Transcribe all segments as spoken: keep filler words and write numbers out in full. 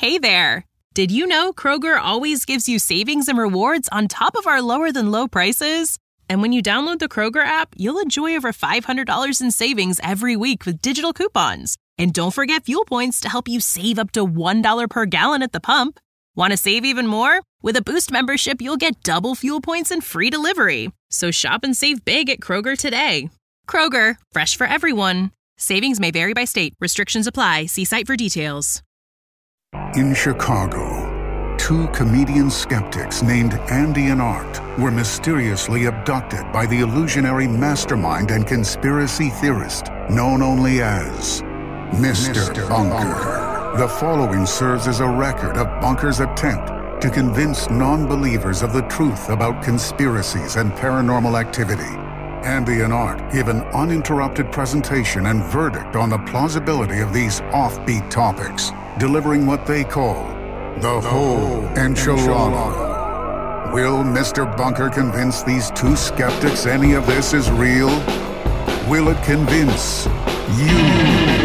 Hey there! Did you know Kroger always gives you savings and rewards on top of our lower-than-low prices? And when you download the Kroger app, you'll enjoy over five hundred dollars in savings every week with digital coupons. And don't forget fuel points to help you save up to one dollar per gallon at the pump. Want to save even more? With a Boost membership, you'll get double fuel points and free delivery. So shop and save big at Kroger today. Kroger, fresh for everyone. Savings may vary by state. Restrictions apply. See site for details. In Chicago, two comedian skeptics named Andy and Art were mysteriously abducted by the illusionary mastermind and conspiracy theorist known only as Mister Mister Bunker. Bunker. The following serves as a record of Bunker's attempt to convince non-believers of the truth about conspiracies and paranormal activity. Andy and Art give an uninterrupted presentation and verdict on the plausibility of these offbeat topics, delivering what they call the whole enchilada. Will Mister Bunker convince these two skeptics any of this is real? Will it convince you?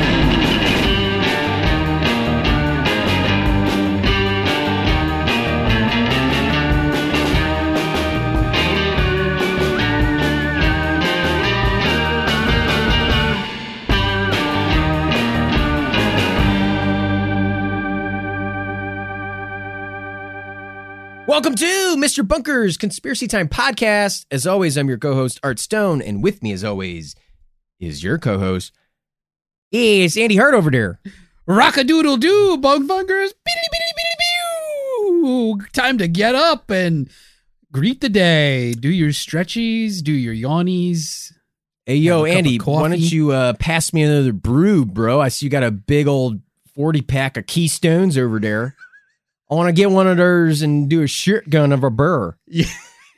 Welcome to Mister Bunker's Conspiracy Time podcast. As always, I'm your co-host, Art Stone, and with me, as always, is your co-host, it's Andy Hart over there. Rock-a-doodle-doo, Bunk Bunkers. Time to get up and greet the day. Do your stretchies, do your yawnies. Hey, yo, Andy, why don't you uh, pass me another brew, bro? I see you got a big old forty-pack of Keystones over there. I want to get one of those and do a shotgun of a burr. Yeah.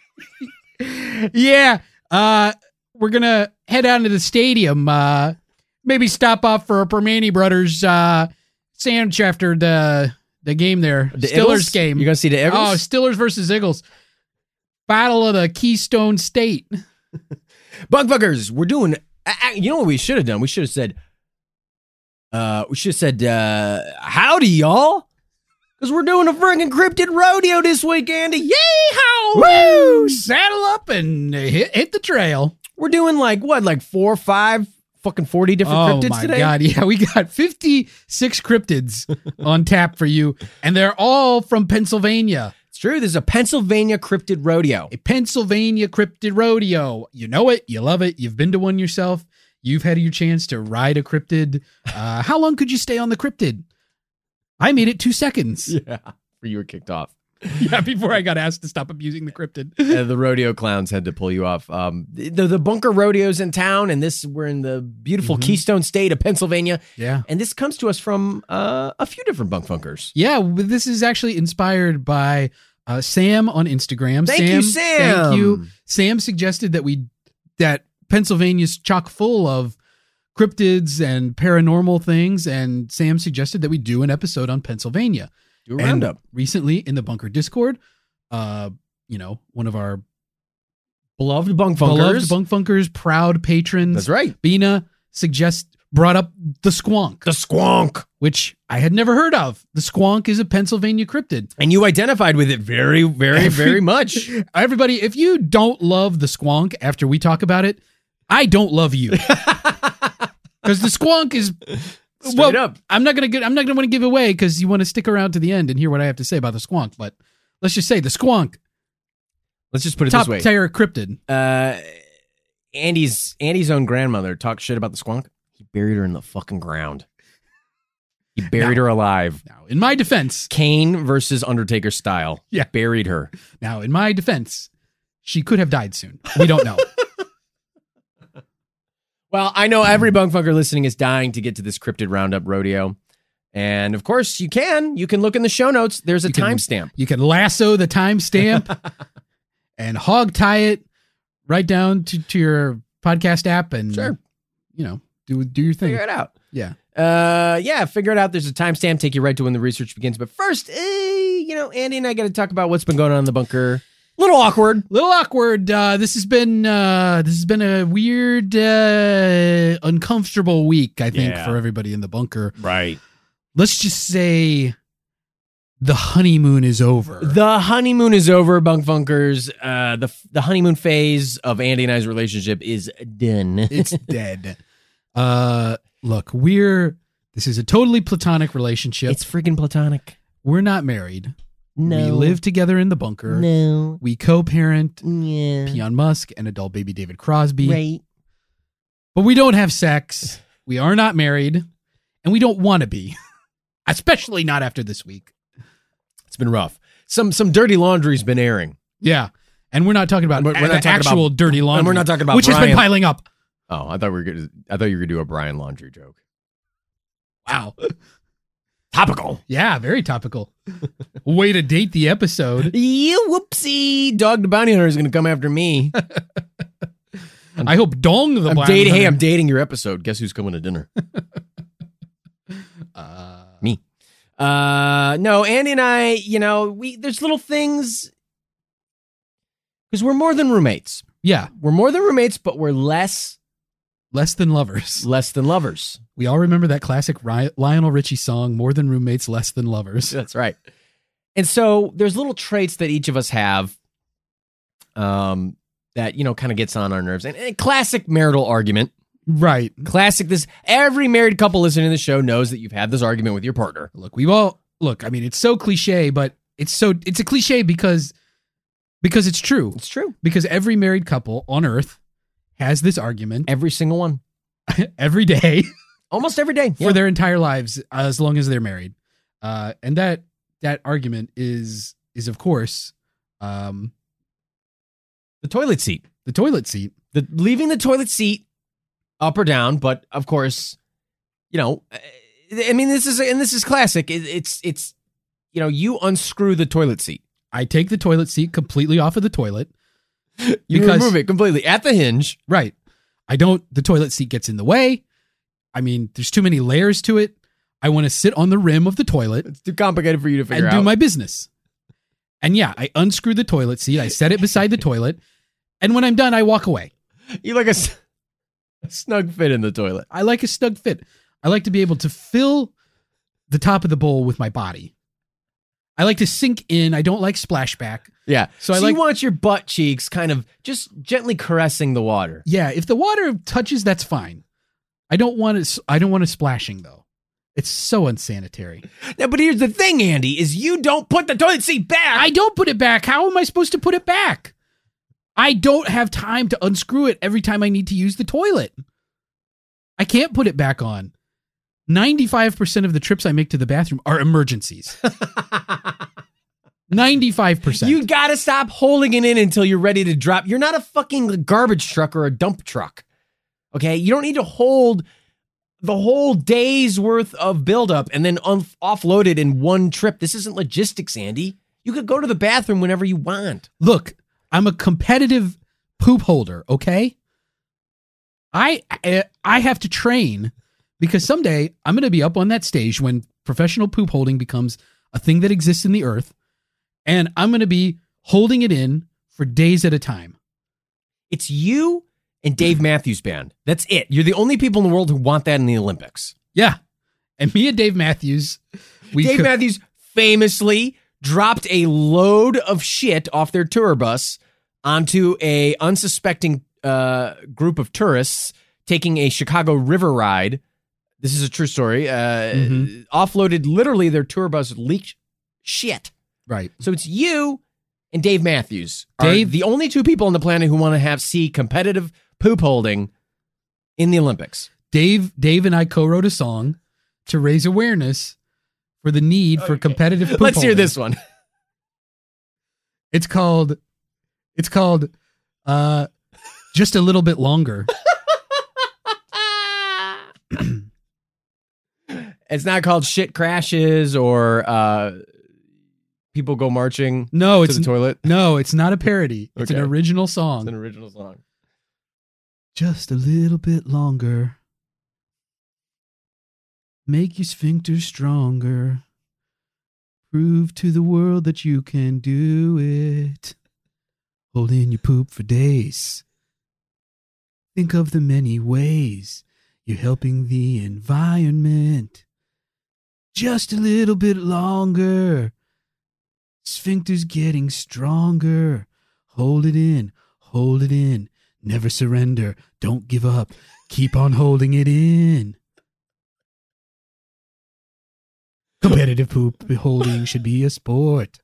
yeah. Uh, we're going to head out to the stadium. Uh, maybe stop off for a Permane Brothers uh, sandwich after the the game there. The Stillers Eagles? game. You going to see the Eagles? Oh, Stillers versus Eagles. Battle of the Keystone State. Bunk Bunkers, we're doing... You know what we should have done? We should have said... Uh, we should have said, uh, howdy, y'all. Because we're doing a friggin' cryptid rodeo this week, Andy. Yay-how! Woo! Saddle up and hit, hit the trail. We're doing like, what, like four or five, fucking forty different oh cryptids my today? God, yeah. We got fifty-six cryptids on tap for you, and they're all from Pennsylvania. It's true. There's a Pennsylvania cryptid rodeo. A Pennsylvania cryptid rodeo. You know it. You love it. You've been to one yourself. You've had your chance to ride a cryptid. Uh, how long could you stay on the cryptid? I made it two seconds. Yeah, before you were kicked off. Yeah, before I got asked to stop abusing the cryptid. uh, the rodeo clowns had to pull you off. Um, the, the Bunker Rodeo's in town, and this we're in the beautiful mm-hmm. Keystone State of Pennsylvania. Yeah. And this comes to us from uh, a few different Bunk Funkers. Yeah, this is actually inspired by uh, Sam on Instagram. Thank Sam, you, Sam. Thank you. Sam suggested that we that Pennsylvania's chock full of cryptids and paranormal things, and Sam suggested that we do an episode on Pennsylvania. Do a roundup. And recently in the Bunker Discord, uh, you know, one of our beloved Bunk Funkers, beloved Bunk Funkers, proud patrons. That's right. Bina suggest brought up the squonk. The squonk, which I had never heard of. The squonk is a Pennsylvania cryptid, and you identified with it very, very, Every, very much. Everybody, if you don't love the squonk after we talk about it, I don't love you. Because the squonk is straight well, up. I'm not gonna get. I'm not gonna want to give away because you want to stick around to the end and hear what I have to say about the squonk. But let's just say the squonk. Let's just put it top this way: top tier cryptid. Uh, Andy's Andy's own grandmother talked shit about the squonk. He buried her in the fucking ground. He buried now, her alive. Now, in my defense, Kane versus Undertaker style. Yeah, buried her. Now, in my defense, she could have died soon. We don't know. Well, I know every Bunk Funker listening is dying to get to this cryptid roundup rodeo. And of course you can. You can look in the show notes. There's a timestamp. You can lasso the timestamp and hog tie it right down to, to your podcast app and, sure. you know, do do your thing. Figure it out. Yeah. Uh, yeah, figure it out. There's a timestamp. Take you right to when the research begins. But first, eh, you know, Andy and I got to talk about what's been going on in the bunker. Little awkward, little awkward. Uh, this has been uh, this has been a weird, uh, uncomfortable week, I think, yeah. for everybody in the bunker. Right. Let's just say The honeymoon is over. The honeymoon is over, Bunk Funkers. Uh, the the honeymoon phase of Andy and I's relationship is done. It's dead. Uh, look, we're this is a totally platonic relationship. It's freaking platonic. We're not married. No. We live together in the bunker. No. We co-parent Yeah. Peon Musk and adult baby David Crosby. Right. But we don't have sex. We are not married. And we don't want to be. Especially not after this week. It's been rough. Some some dirty laundry's been airing. Yeah. And we're not talking about We're- we're not talking actual about- dirty laundry. and we're not talking about which has been Brian. piling up. Oh, I thought we were gonna, I thought you were gonna do a Brian Laundry joke. Wow. Topical. Yeah, very topical. Way to date the episode. You whoopsie. Dog the Bounty Hunter is gonna come after me. I hope Dong the I'm Bounty dating. Hey, Hunter- I'm dating your episode. Guess who's coming to dinner? Uh, Me. Uh, no, Andy and I. You know, we there's little things because we're more than roommates. yeah, We're more than roommates, but we're less less than lovers. less than lovers. We all remember that classic Ry- Lionel Richie song, More Than Roommates, Less Than Lovers. That's right. And so there's little traits that each of us have, um, that you know kind of gets on our nerves. And, and classic marital argument. Right. Classic. This every married couple listening to the show knows that you've had this argument with your partner. Look, we all look, I mean, it's so cliche, but it's so it's a cliche because because it's true. It's true. Because every married couple on earth has this argument Every single one, every day almost every day for yeah. their entire lives as long as they're married. Uh, and that that argument is is of course um, the toilet seat. the toilet seat. The leaving the toilet seat up or down, but of course, you know, I mean, this is and this is classic. It, it's it's you know, you unscrew the toilet seat. I take the toilet seat completely off of the toilet. You Because- remove it completely at the hinge. Right. I don't, the toilet seat gets in the way. I mean, there's too many layers to it. I want to sit on the rim of the toilet It's too complicated for you to figure and out. do my business. And yeah, I unscrew the toilet seat. I set it beside the toilet. And when I'm done, I walk away. You like a, s- a snug fit in the toilet. I like a snug fit. I like to be able to fill the top of the bowl with my body. I like to sink in. I don't like splashback. Yeah. So So, I like- you want your butt cheeks kind of just gently caressing the water. Yeah, if the water touches, that's fine. I don't want it. I don't want it splashing though. It's so unsanitary. Yeah, but here's the thing, Andy, is you don't put the toilet seat back. I don't put it back. How am I supposed to put it back? I don't have time to unscrew it every time I need to use the toilet. I can't put it back on. ninety-five percent of the trips I make to the bathroom are emergencies. ninety-five percent. You gotta stop holding it in until you're ready to drop. You're not a fucking garbage truck or a dump truck. Okay? You don't need to hold the whole day's worth of buildup and then un- offload it in one trip. This isn't logistics, Andy. You could go to the bathroom whenever you want. Look, I'm a competitive poop holder, okay? I I have to train because someday I'm going to be up on that stage when professional poop holding becomes a thing that exists in the earth, and I'm going to be holding it in for days at a time. It's you and Dave Matthews Band. That's it. You're the only people in the world who want that in the Olympics. Yeah. And me and Dave Matthews, we Dave co- Matthews famously dropped a load of shit off their tour bus onto a unsuspecting uh, group of tourists taking a Chicago River ride. This is a true story. Uh, Mhm. Offloaded literally their tour bus with leaked shit. right. So it's you and Dave Matthews. Are Dave- the only two people on the planet who want to have see competitive poop holding in the Olympics. Dave Dave and I co-wrote a song to raise awareness for the need for competitive poop Let's hear holding. this one. It's called it's called uh Just a Little Bit Longer. It's not called Shit Crashes or uh, People Go Marching No, to it's the Toilet. no, it's not a parody. It's Okay. an original It's song. an original song. Just a little bit longer. Make your sphincter stronger. Prove to the world that you can do it. Hold in your poop for days. Think of the many ways you're helping the environment. Just a little bit longer. Sphincter's getting stronger. Hold it in. Hold it in. Never surrender. Don't give up. Keep on holding it in. Competitive poop holding should be a sport.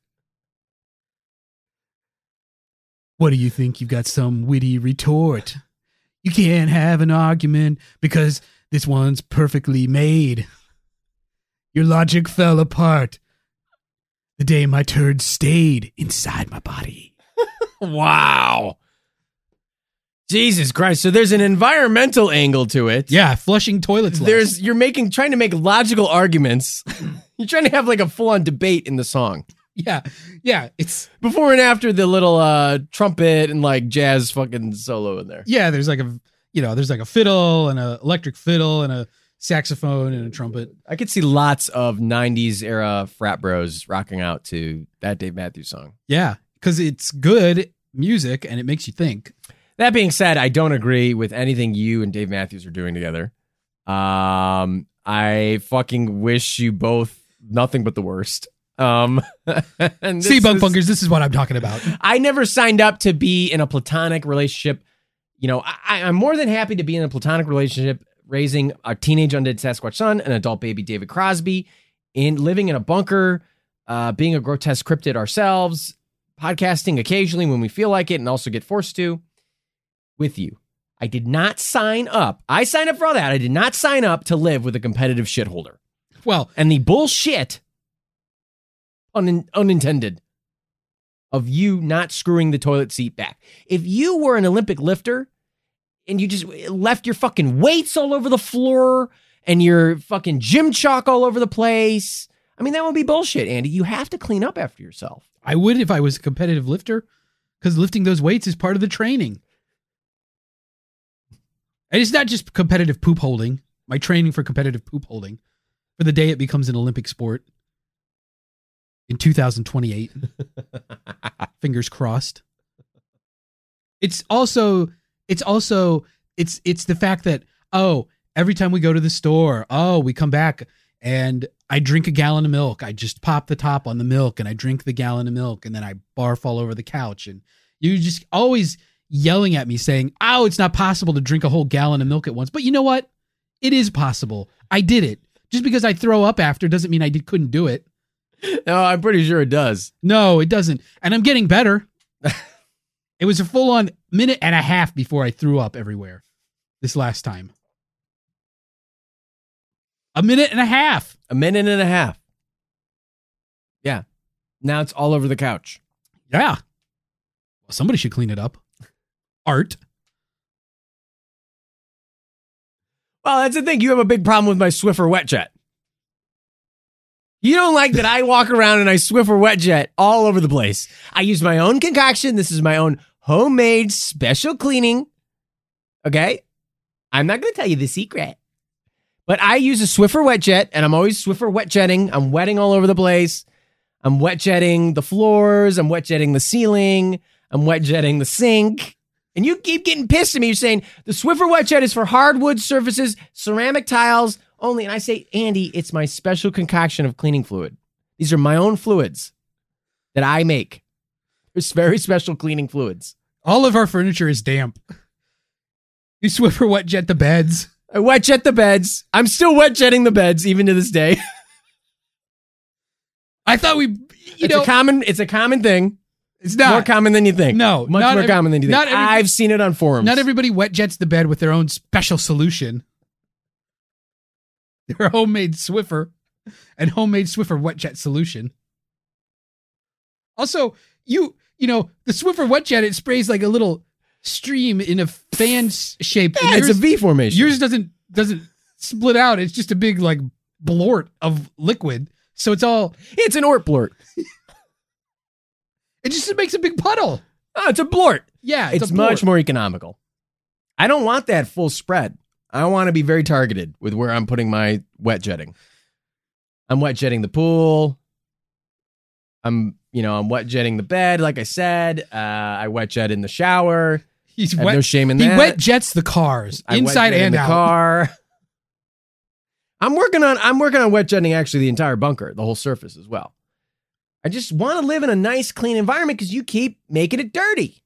What do you think? You've got some witty retort. You can't have an argument because this one's perfectly made. Your logic fell apart the day my turd stayed inside my body. Wow. Jesus Christ. So there's an environmental angle to it. Yeah, flushing toilets less. There's you're making trying to make logical arguments. You're trying to have like a full-on debate in the song. Yeah. Yeah, it's Before and after the little uh, trumpet and like jazz fucking solo in there. yeah, there's like a you know, there's like a fiddle and an electric fiddle and a saxophone and a trumpet. I could see lots of nineties era frat bros rocking out to that Dave Matthews song. Yeah, cuz it's good music and it makes you think. That being said, I don't agree with anything you and Dave Matthews are doing together. Um, I fucking wish you both nothing but the worst. Um, and See, this bug is- funkers, this is what I'm talking about. I never signed up to be in a platonic relationship. You know, I, I'm more than happy to be in a platonic relationship, raising a teenage undead Sasquatch son, an adult baby David Crosby, in living in a bunker, uh, being a grotesque cryptid ourselves, podcasting occasionally when we feel like it, and also get forced to. With you. I did not sign up. I signed up for all that. I did not sign up to live with a competitive shitholder. Well, And the bullshit, un- unintended, of you not screwing the toilet seat back. If you were an Olympic lifter and you just left your fucking weights all over the floor and your fucking gym chalk all over the place, I mean, that would be bullshit, Andy. You have to clean up after yourself. I would if I was a competitive lifter, because lifting those weights is part of the training. And it's not just competitive poop holding. My training for competitive poop holding for the day it becomes an Olympic sport in two thousand twenty-eight. Fingers crossed. It's also, it's also, it's, it's the fact that, oh, every time we go to the store, oh, we come back and I drink a gallon of milk. I just pop the top on the milk and I drink the gallon of milk and then I barf all over the couch. And you just always yelling at me saying, oh, it's not possible to drink a whole gallon of milk at once. But you know what? It is possible. I did it. Just because I throw up after doesn't mean I did, couldn't do it. No, I'm pretty sure it does. No, it doesn't. And I'm getting better. It was a full on minute and a half before I threw up everywhere this last time. A minute and a half. A minute and a half. Yeah. Now it's all over the couch. Yeah. Well, somebody should clean it up. Art. Well, that's the thing. You have a big problem with my Swiffer wet jet. You don't like that I walk around and I Swiffer wet jet all over the place. I use my own concoction. This is my own homemade special cleaning. Okay? I'm not going to tell you the secret. But I use a Swiffer wet jet, and I'm always Swiffer wet jetting. I'm wetting all over the place. I'm wet jetting the floors. I'm wet jetting the ceiling. I'm wet jetting the sink. And you keep getting pissed at me. You're saying the Swiffer wet jet is for hardwood surfaces, ceramic tiles only. And I say, Andy, it's my special concoction of cleaning fluid. These are my own fluids that I make. It's very special cleaning fluids. All of our furniture is damp. You Swiffer wet jet the beds. I wet jet the beds. I'm still wet jetting the beds even to this day. I thought we, you it's know, a common. It's a common thing. it's not More common than you think. No, much not more every- common than you think. not every- I've seen it on forums. Not everybody wet jets the bed with their own special solution. Their homemade Swiffer and homemade Swiffer wet jet solution. Also, you you know the Swiffer wet jet, it sprays like a little stream in a fan s- shape. Yeah, And it's a yours- V formation. Yours doesn't doesn't split out. It's just a big like blort of liquid. So it's all It's an ort blort. it just makes a big puddle. Oh, it's a blort. Yeah, It's, it's, a much blort. more economical. I don't want that full spread. I want to be very targeted with where I'm putting my wet jetting. I'm wet jetting the pool. I'm, you know, I'm wet jetting the bed. Like I said, uh, I wet jet in the shower. He's I have wet. no shame in he that. wet jets the cars I wet inside jet in and the out. car. I'm working on. I'm working on wet jetting actually the entire bunker, the whole surface as well. I just want to live in a nice, clean environment because you keep making it dirty.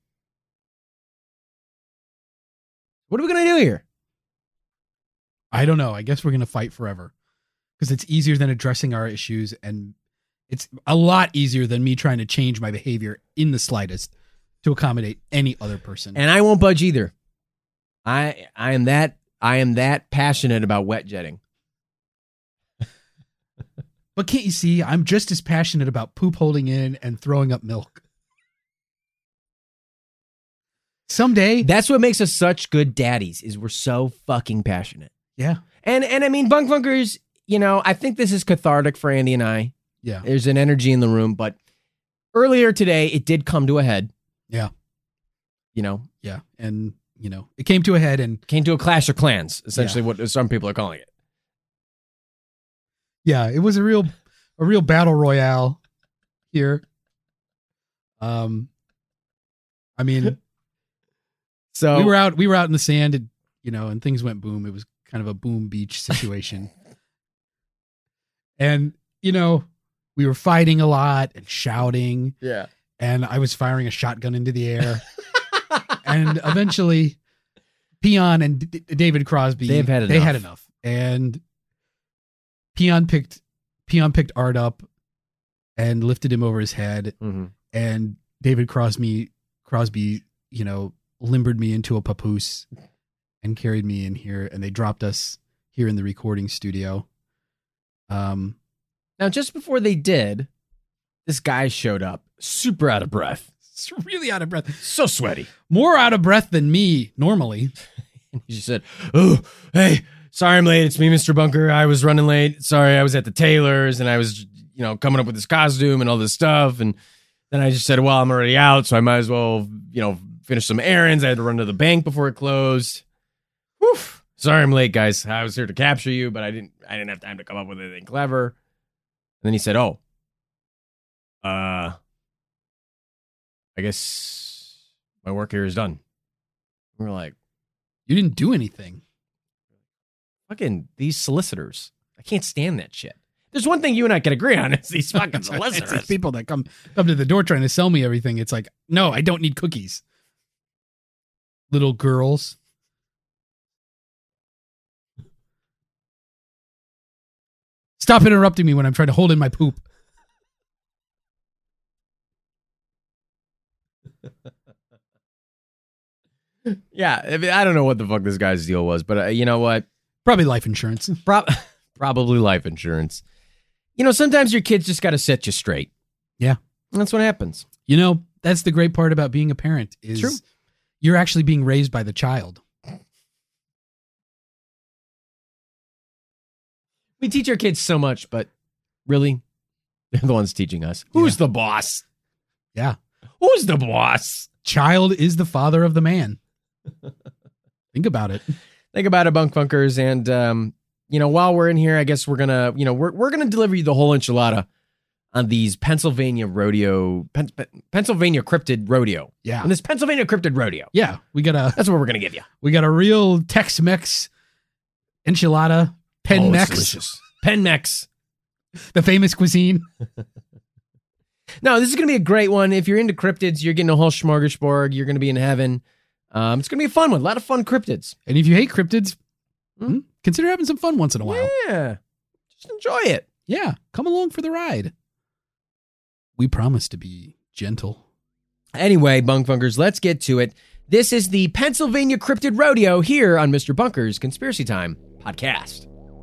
What are we going to do here? I don't know. I guess we're going to fight forever because it's easier than addressing our issues. And it's a lot easier than me trying to change my behavior in the slightest to accommodate any other person. And I won't budge either. I I am that I am that passionate about wet jetting. But can't you see, I'm just as passionate about poop holding in and throwing up milk. Someday. That's what makes us such good daddies, is we're so fucking passionate. Yeah. And and I mean, Bunk Funkers, you know, I think this is cathartic for Andy and I. Yeah. There's an energy in the room, but earlier today, it did come to a head. Yeah. You know? Yeah. And, you know, it came to a head and came to a clash of clans, essentially yeah. what some people are calling it. Yeah, it was a real a real battle royale here. Um I mean so we were out we were out in the sand and, you know, and things went boom. It was kind of a boom beach situation. And, you know, we were fighting a lot and shouting. Yeah. And I was firing a shotgun into the air. And eventually Peon and D- David Crosby, They've had they enough. had enough. And Peon picked Peon picked Art up and lifted him over his head. Mm-hmm. And David Crosby, Crosby, you know, limbered me into a papoose and carried me in here. And they dropped us here in the recording studio. Um, Now, just before they did, this guy showed up, super out of breath. it's really out of breath. So sweaty. More out of breath than me normally. And he just said, oh, hey, sorry I'm late. It's me, Mister Bunker. I was running late. Sorry, I was at the tailor's and I was, you know, coming up with this costume and all this stuff. And then I just said, well, I'm already out, so I might as well, you know, finish some errands. I had to run to the bank before it closed. Whew. Sorry I'm late, guys. I was here to capture you, but I didn't I didn't have time to come up with anything clever. And then he said, oh, uh, I guess my work here is done. We were like, You didn't do anything. fucking these solicitors. I can't stand that shit. There's one thing you and I can agree on. It's these fucking It's solicitors. these people that come come to the door trying to sell me everything. It's like, no, I don't need cookies. Little girls. Stop interrupting me when I'm trying to hold in my poop. Yeah, I, mean, I don't know what the fuck this guy's deal was, but uh, you know what? Probably life insurance. Pro- probably life insurance. You know, sometimes your kids just got to set you straight. Yeah. And that's what happens. You know, that's the great part about being a parent is True. You're actually being raised by the child. We teach our kids so much, but really, they're the ones teaching us. Who's Yeah. the boss? Yeah. Who's the boss? Child is the father of the man. Think about it. Think about it, Bunk Funkers. And, um, you know, while we're in here, I guess we're going to, you know, we're, we're going to deliver you the whole enchilada on these Pennsylvania rodeo, Pen- Pen- Pennsylvania cryptid rodeo. Yeah. On this Pennsylvania cryptid rodeo. Yeah. We got a That's what we're going to give you. we got a real Tex-Mex enchilada. Pen Oh, it's Mex. delicious. Pen Mex. The famous cuisine. No, this is going to be a great one. If you're into cryptids, you're getting a whole smorgasbord. You're going to be in heaven. Um, it's going to be a fun one. A lot of fun cryptids. And if you hate cryptids, Hmm? hmm, consider having some fun once in a while. Yeah. Just enjoy it. Yeah. Come along for the ride. We promise to be gentle. Anyway, Bunk Funkers, let's get to it. This is the Pennsylvania Cryptid Rodeo here on Mister Bunker's Conspiracy Time podcast.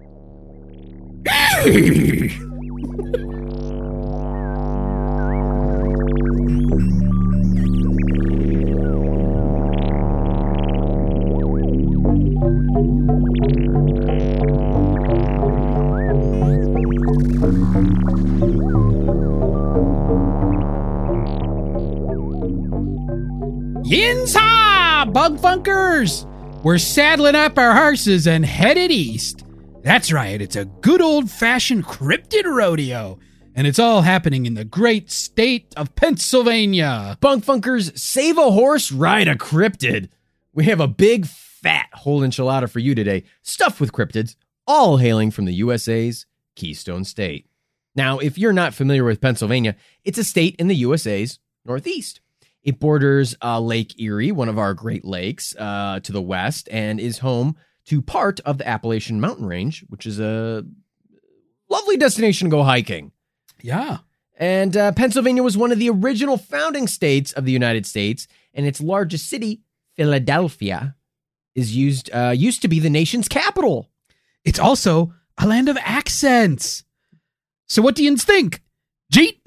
Yinza, Bug Funkers! We're saddling up our horses and headed east. That's right, it's a good old-fashioned cryptid rodeo. And it's all happening in the great state of Pennsylvania. Bunk Funkers, save a horse, ride a cryptid. We have a big, fat whole enchilada for you today, stuffed with cryptids, all hailing from the U S A's Keystone State. Now, if you're not familiar with Pennsylvania, it's a state in the U S A's northeast. It borders uh, Lake Erie, one of our Great Lakes, uh, to the west, and is home to part of the Appalachian Mountain Range, which is a lovely destination to go hiking. Yeah. And uh, Pennsylvania was one of the original founding states of the United States, and its largest city, Philadelphia, is used uh, used to be the nation's capital. It's also a land of accents. So what do you think? Jeet?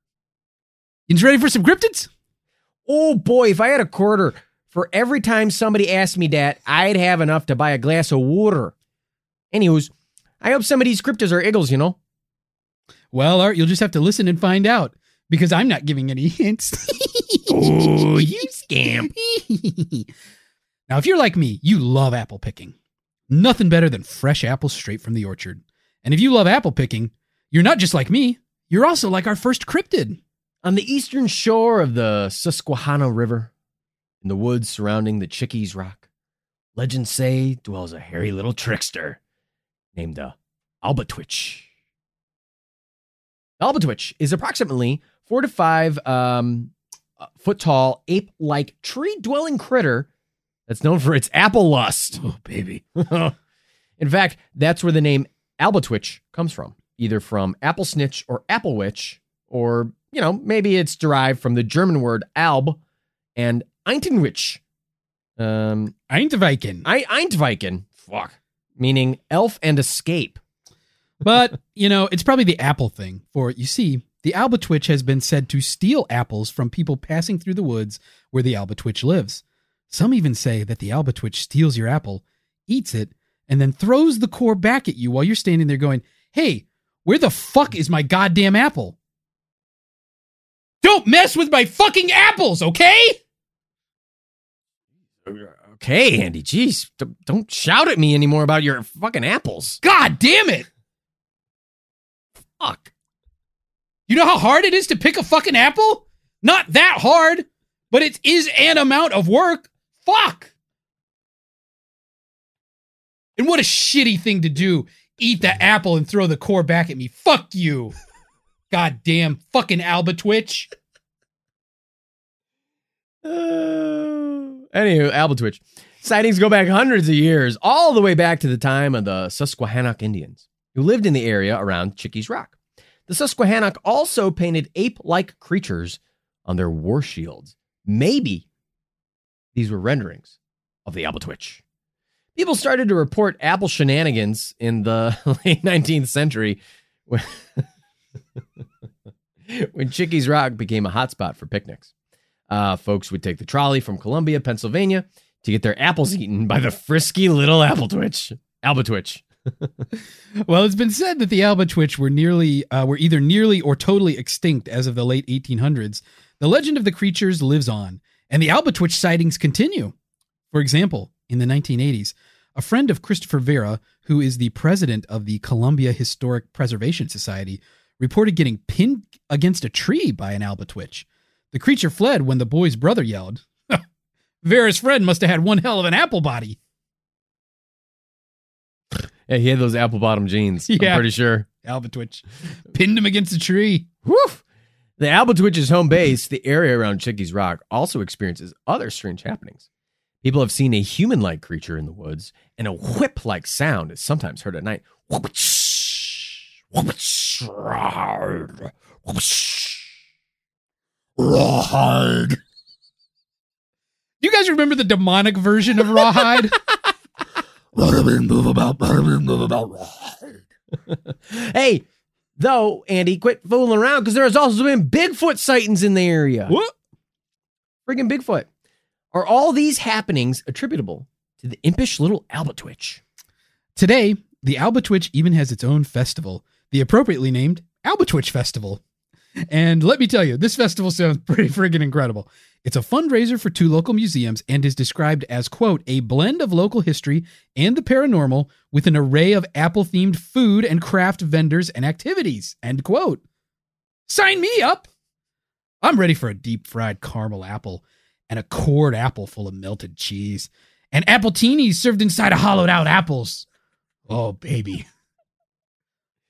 You ready for some cryptids? Oh boy, if I had a quarter for every time somebody asked me that, I'd have enough to buy a glass of water. Anyways, I hope some of these cryptids are eagles, you know? Well, Art, you'll just have to listen and find out, because I'm not giving any hints. Oh, you scamp. Now, if you're like me, you love apple picking. Nothing better than fresh apples straight from the orchard. And if you love apple picking, you're not just like me, you're also like our first cryptid. On the eastern shore of the Susquehanna River, in the woods surrounding the Chickies Rock, legends say dwells a hairy little trickster named the Albatwitch. The Albatwitch is approximately four to five um, foot tall, ape-like tree-dwelling critter that's known for its apple lust. Oh, baby. In fact, that's where the name Albatwitch comes from, either from apple snitch or apple witch, or, you know, maybe it's derived from the German word Alb and Eintenwitch. Um, Eintweichen. I, Eintweichen. Fuck. Meaning elf and escape. But, you know, it's probably the apple thing. For, you see, the Albatwitch has been said to steal apples from people passing through the woods where the Albatwitch lives. Some even say that the Albatwitch steals your apple, eats it, and then throws the core back at you while you're standing there going, hey, where the fuck is my goddamn apple? Don't mess with my fucking apples, okay? Okay, Andy, jeez, d- don't shout at me anymore about your fucking apples. God damn it! Fuck. You know how hard it is to pick a fucking apple? Not that hard, but it is an amount of work. Fuck! And what a shitty thing to do. Eat the apple and throw the core back at me. Fuck you. Goddamn fucking Albatwitch. Uh, anyway, Albatwitch. Sightings go back hundreds of years, all the way back to the time of the Susquehannock Indians, who lived in the area around Chickies Rock. The Susquehannock also painted ape-like creatures on their war shields. Maybe these were renderings of the Albatwitch. People started to report apple shenanigans in the late nineteenth century when, when Chickies Rock became a hotspot for picnics. Uh, folks would take the trolley from Columbia, Pennsylvania, to get their apples eaten by the frisky little Albatwitch. Albatwitch. Well, it's been said that the Albatwitch were nearly, uh, were either nearly or totally extinct as of the late eighteen hundreds. The legend of the creatures lives on, and the Albatwitch sightings continue. For example, in the nineteen eighties, a friend of Christopher Vera, who is the president of the Columbia Historic Preservation Society, reported getting pinned against a tree by an Albatwitch. The creature fled when the boy's brother yelled. Vera's friend must have had one hell of an apple body. Yeah, he had those apple bottom jeans. Yeah. I'm pretty sure. Albatwitch pinned him against a tree. Woof. The Albatwitch's home base, the area around Chickies Rock, also experiences other strange happenings. People have seen a human-like creature in the woods, and a whip-like sound is sometimes heard at night. Whoop-ch, whoop-ch, rawhide, whoop-ch, rawhide. Do you guys remember the demonic version of Rawhide? Move about, move about. Hey, though, Andy, quit fooling around, because there has also been Bigfoot sightings in the area. What? Friggin' Bigfoot. Are all these happenings attributable to the impish little Albatwitch? Today, the Albatwitch even has its own festival, the appropriately named Albatwitch Festival. And let me tell you, this festival sounds pretty friggin' incredible. It's a fundraiser for two local museums and is described as, quote, a blend of local history and the paranormal with an array of apple-themed food and craft vendors and activities, end quote. Sign me up! I'm ready for a deep-fried caramel apple and a cored apple full of melted cheese and appletinis served inside of hollowed-out apples. Oh, baby.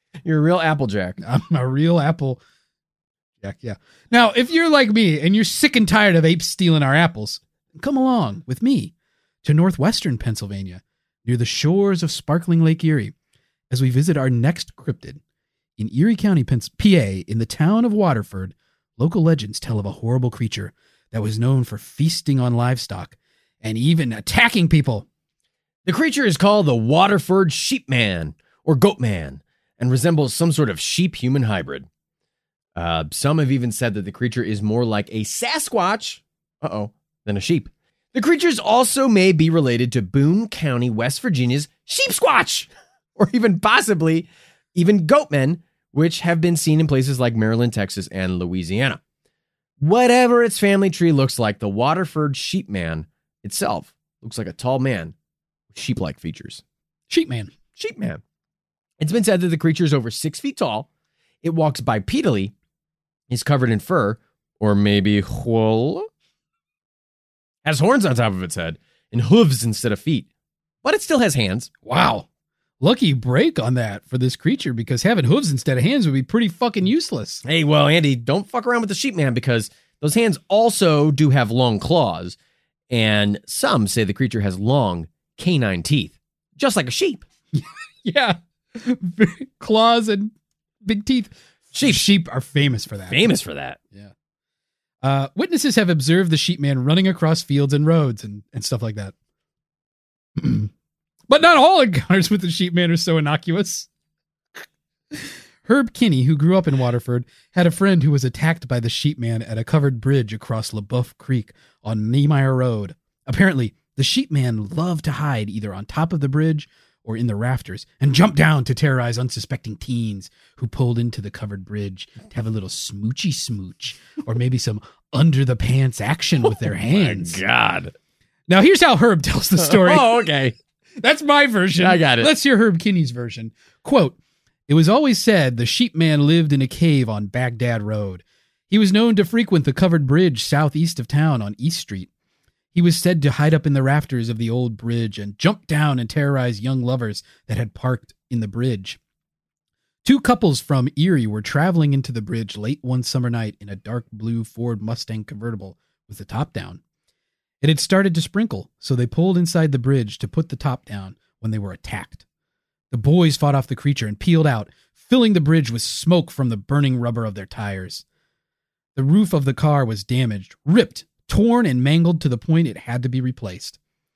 You're a real Applejack. I'm a real apple jack, yeah. Now, if you're like me and you're sick and tired of apes stealing our apples, come along with me to northwestern Pennsylvania, near the shores of sparkling Lake Erie, as we visit our next cryptid. In Erie County, P A, in the town of Waterford, local legends tell of a horrible creature that was known for feasting on livestock and even attacking people. The creature is called the Waterford Sheepman, or Goatman, and resembles some sort of sheep-human hybrid. Uh, some have even said that the creature is more like a Sasquatch, uh-oh, than a sheep. The creatures also may be related to Boone County, West Virginia's Sheepsquatch, or even possibly even Goatmen, which have been seen in places like Maryland, Texas, and Louisiana. Whatever its family tree looks like, the Waterford Sheepman itself looks like a tall man with sheep-like features. Sheepman. Sheepman. It's been said that the creature is over six feet tall. It walks bipedally, is covered in fur, or maybe wool, has horns on top of its head, and hooves instead of feet. But it still has hands. Wow. Lucky break on that for this creature, because having hooves instead of hands would be pretty fucking useless. Hey, well, Andy, don't fuck around with the sheepman, because those hands also do have long claws, and some say the creature has long canine teeth, just like a sheep. Yeah. Claws and big teeth. Sheep. Sheep are famous for that. Famous for that. Yeah. Uh, witnesses have observed the sheepman running across fields and roads and, and stuff like that. But not all encounters with the sheepman are so innocuous. Herb Kinney, who grew up in Waterford, had a friend who was attacked by the sheepman at a covered bridge across LaBeouf Creek on Niemeyer Road. Apparently, the sheepman loved to hide either on top of the bridge or in the rafters and jump down to terrorize unsuspecting teens who pulled into the covered bridge to have a little smoochy smooch or maybe some under the pants action with their hands. Oh my God. Now, here's how Herb tells the story. Oh, okay. That's my version. I got it. Let's hear Herb Kinney's version. Quote, "It was always said the sheepman lived in a cave on Baghdad Road. He was known to frequent the covered bridge southeast of town on East Street. He was said to hide up in the rafters of the old bridge and jump down and terrorize young lovers that had parked in the bridge. Two couples from Erie were traveling into the bridge late one summer night in a dark blue Ford Mustang convertible with the top down. It had started to sprinkle, so they pulled inside the bridge to put the top down when they were attacked. The boys fought off the creature and peeled out, filling the bridge with smoke from the burning rubber of their tires. The roof of the car was damaged, ripped, torn, and mangled to the point it had to be replaced.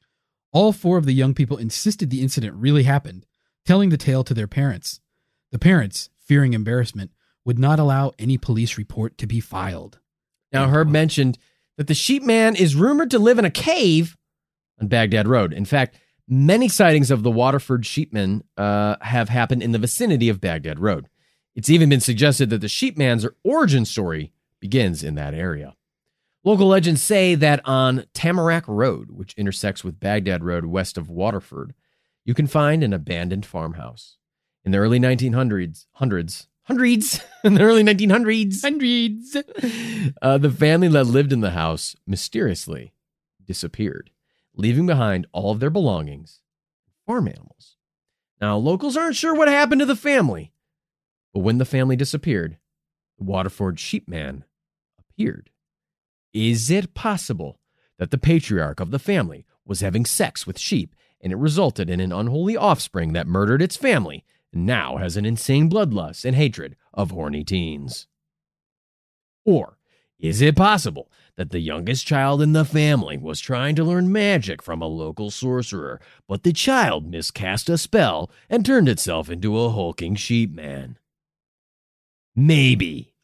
All four of the young people insisted the incident really happened, telling the tale to their parents. The parents, fearing embarrassment, would not allow any police report to be filed." Now, Herb mentioned that the sheepman is rumored to live in a cave on Baghdad Road. In fact, many sightings of the Waterford sheepman uh, have happened in the vicinity of Baghdad Road. It's even been suggested that the sheepman's origin story begins in that area. Local legends say that on Tamarack Road, which intersects with Baghdad Road west of Waterford, you can find an abandoned farmhouse. In the early nineteen hundreds, hundreds, hundreds, in the early nineteen hundreds, Hundreds. uh, the family that lived in the house mysteriously disappeared, leaving behind all of their belongings, farm animals. Now, locals aren't sure what happened to the family, but when the family disappeared, the Waterford sheepman appeared. Is it possible that the patriarch of the family was having sex with sheep and it resulted in an unholy offspring that murdered its family and now has an insane bloodlust and hatred of horny teens? Or is it possible that the youngest child in the family was trying to learn magic from a local sorcerer, but the child miscast a spell and turned itself into a hulking sheepman? Maybe.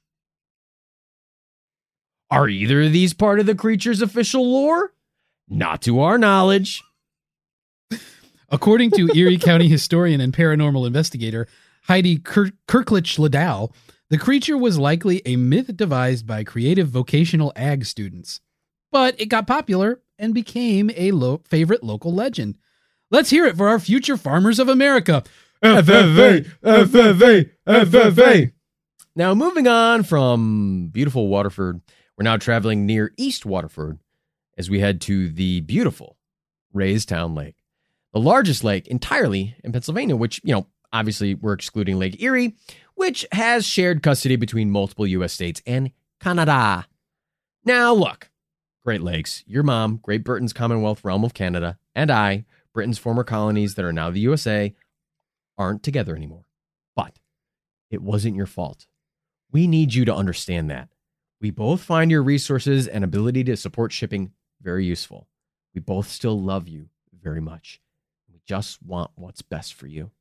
Are either of these part of the creature's official lore? Not to our knowledge. According to Erie County historian and paranormal investigator Heidi Kirk- Kirklich Ladow, the creature was likely a myth devised by creative vocational ag students. But it got popular and became a lo- favorite local legend. Let's hear it for our future farmers of America. F F A, F F A, F F A. Now, moving on from beautiful Waterford, we're now traveling near East Waterford as we head to the beautiful Raystown Lake, the largest lake entirely in Pennsylvania, which, you know, obviously, we're excluding Lake Erie, which has shared custody between multiple U S states and Canada. Now, look, Great Lakes, your mom, Great Britain's Commonwealth realm of Canada, and I, Britain's former colonies that are now the U S A, aren't together anymore. But it wasn't your fault. We need you to understand that. We both find your resources and ability to support shipping very useful. We both still love you very much. We just want what's best for you.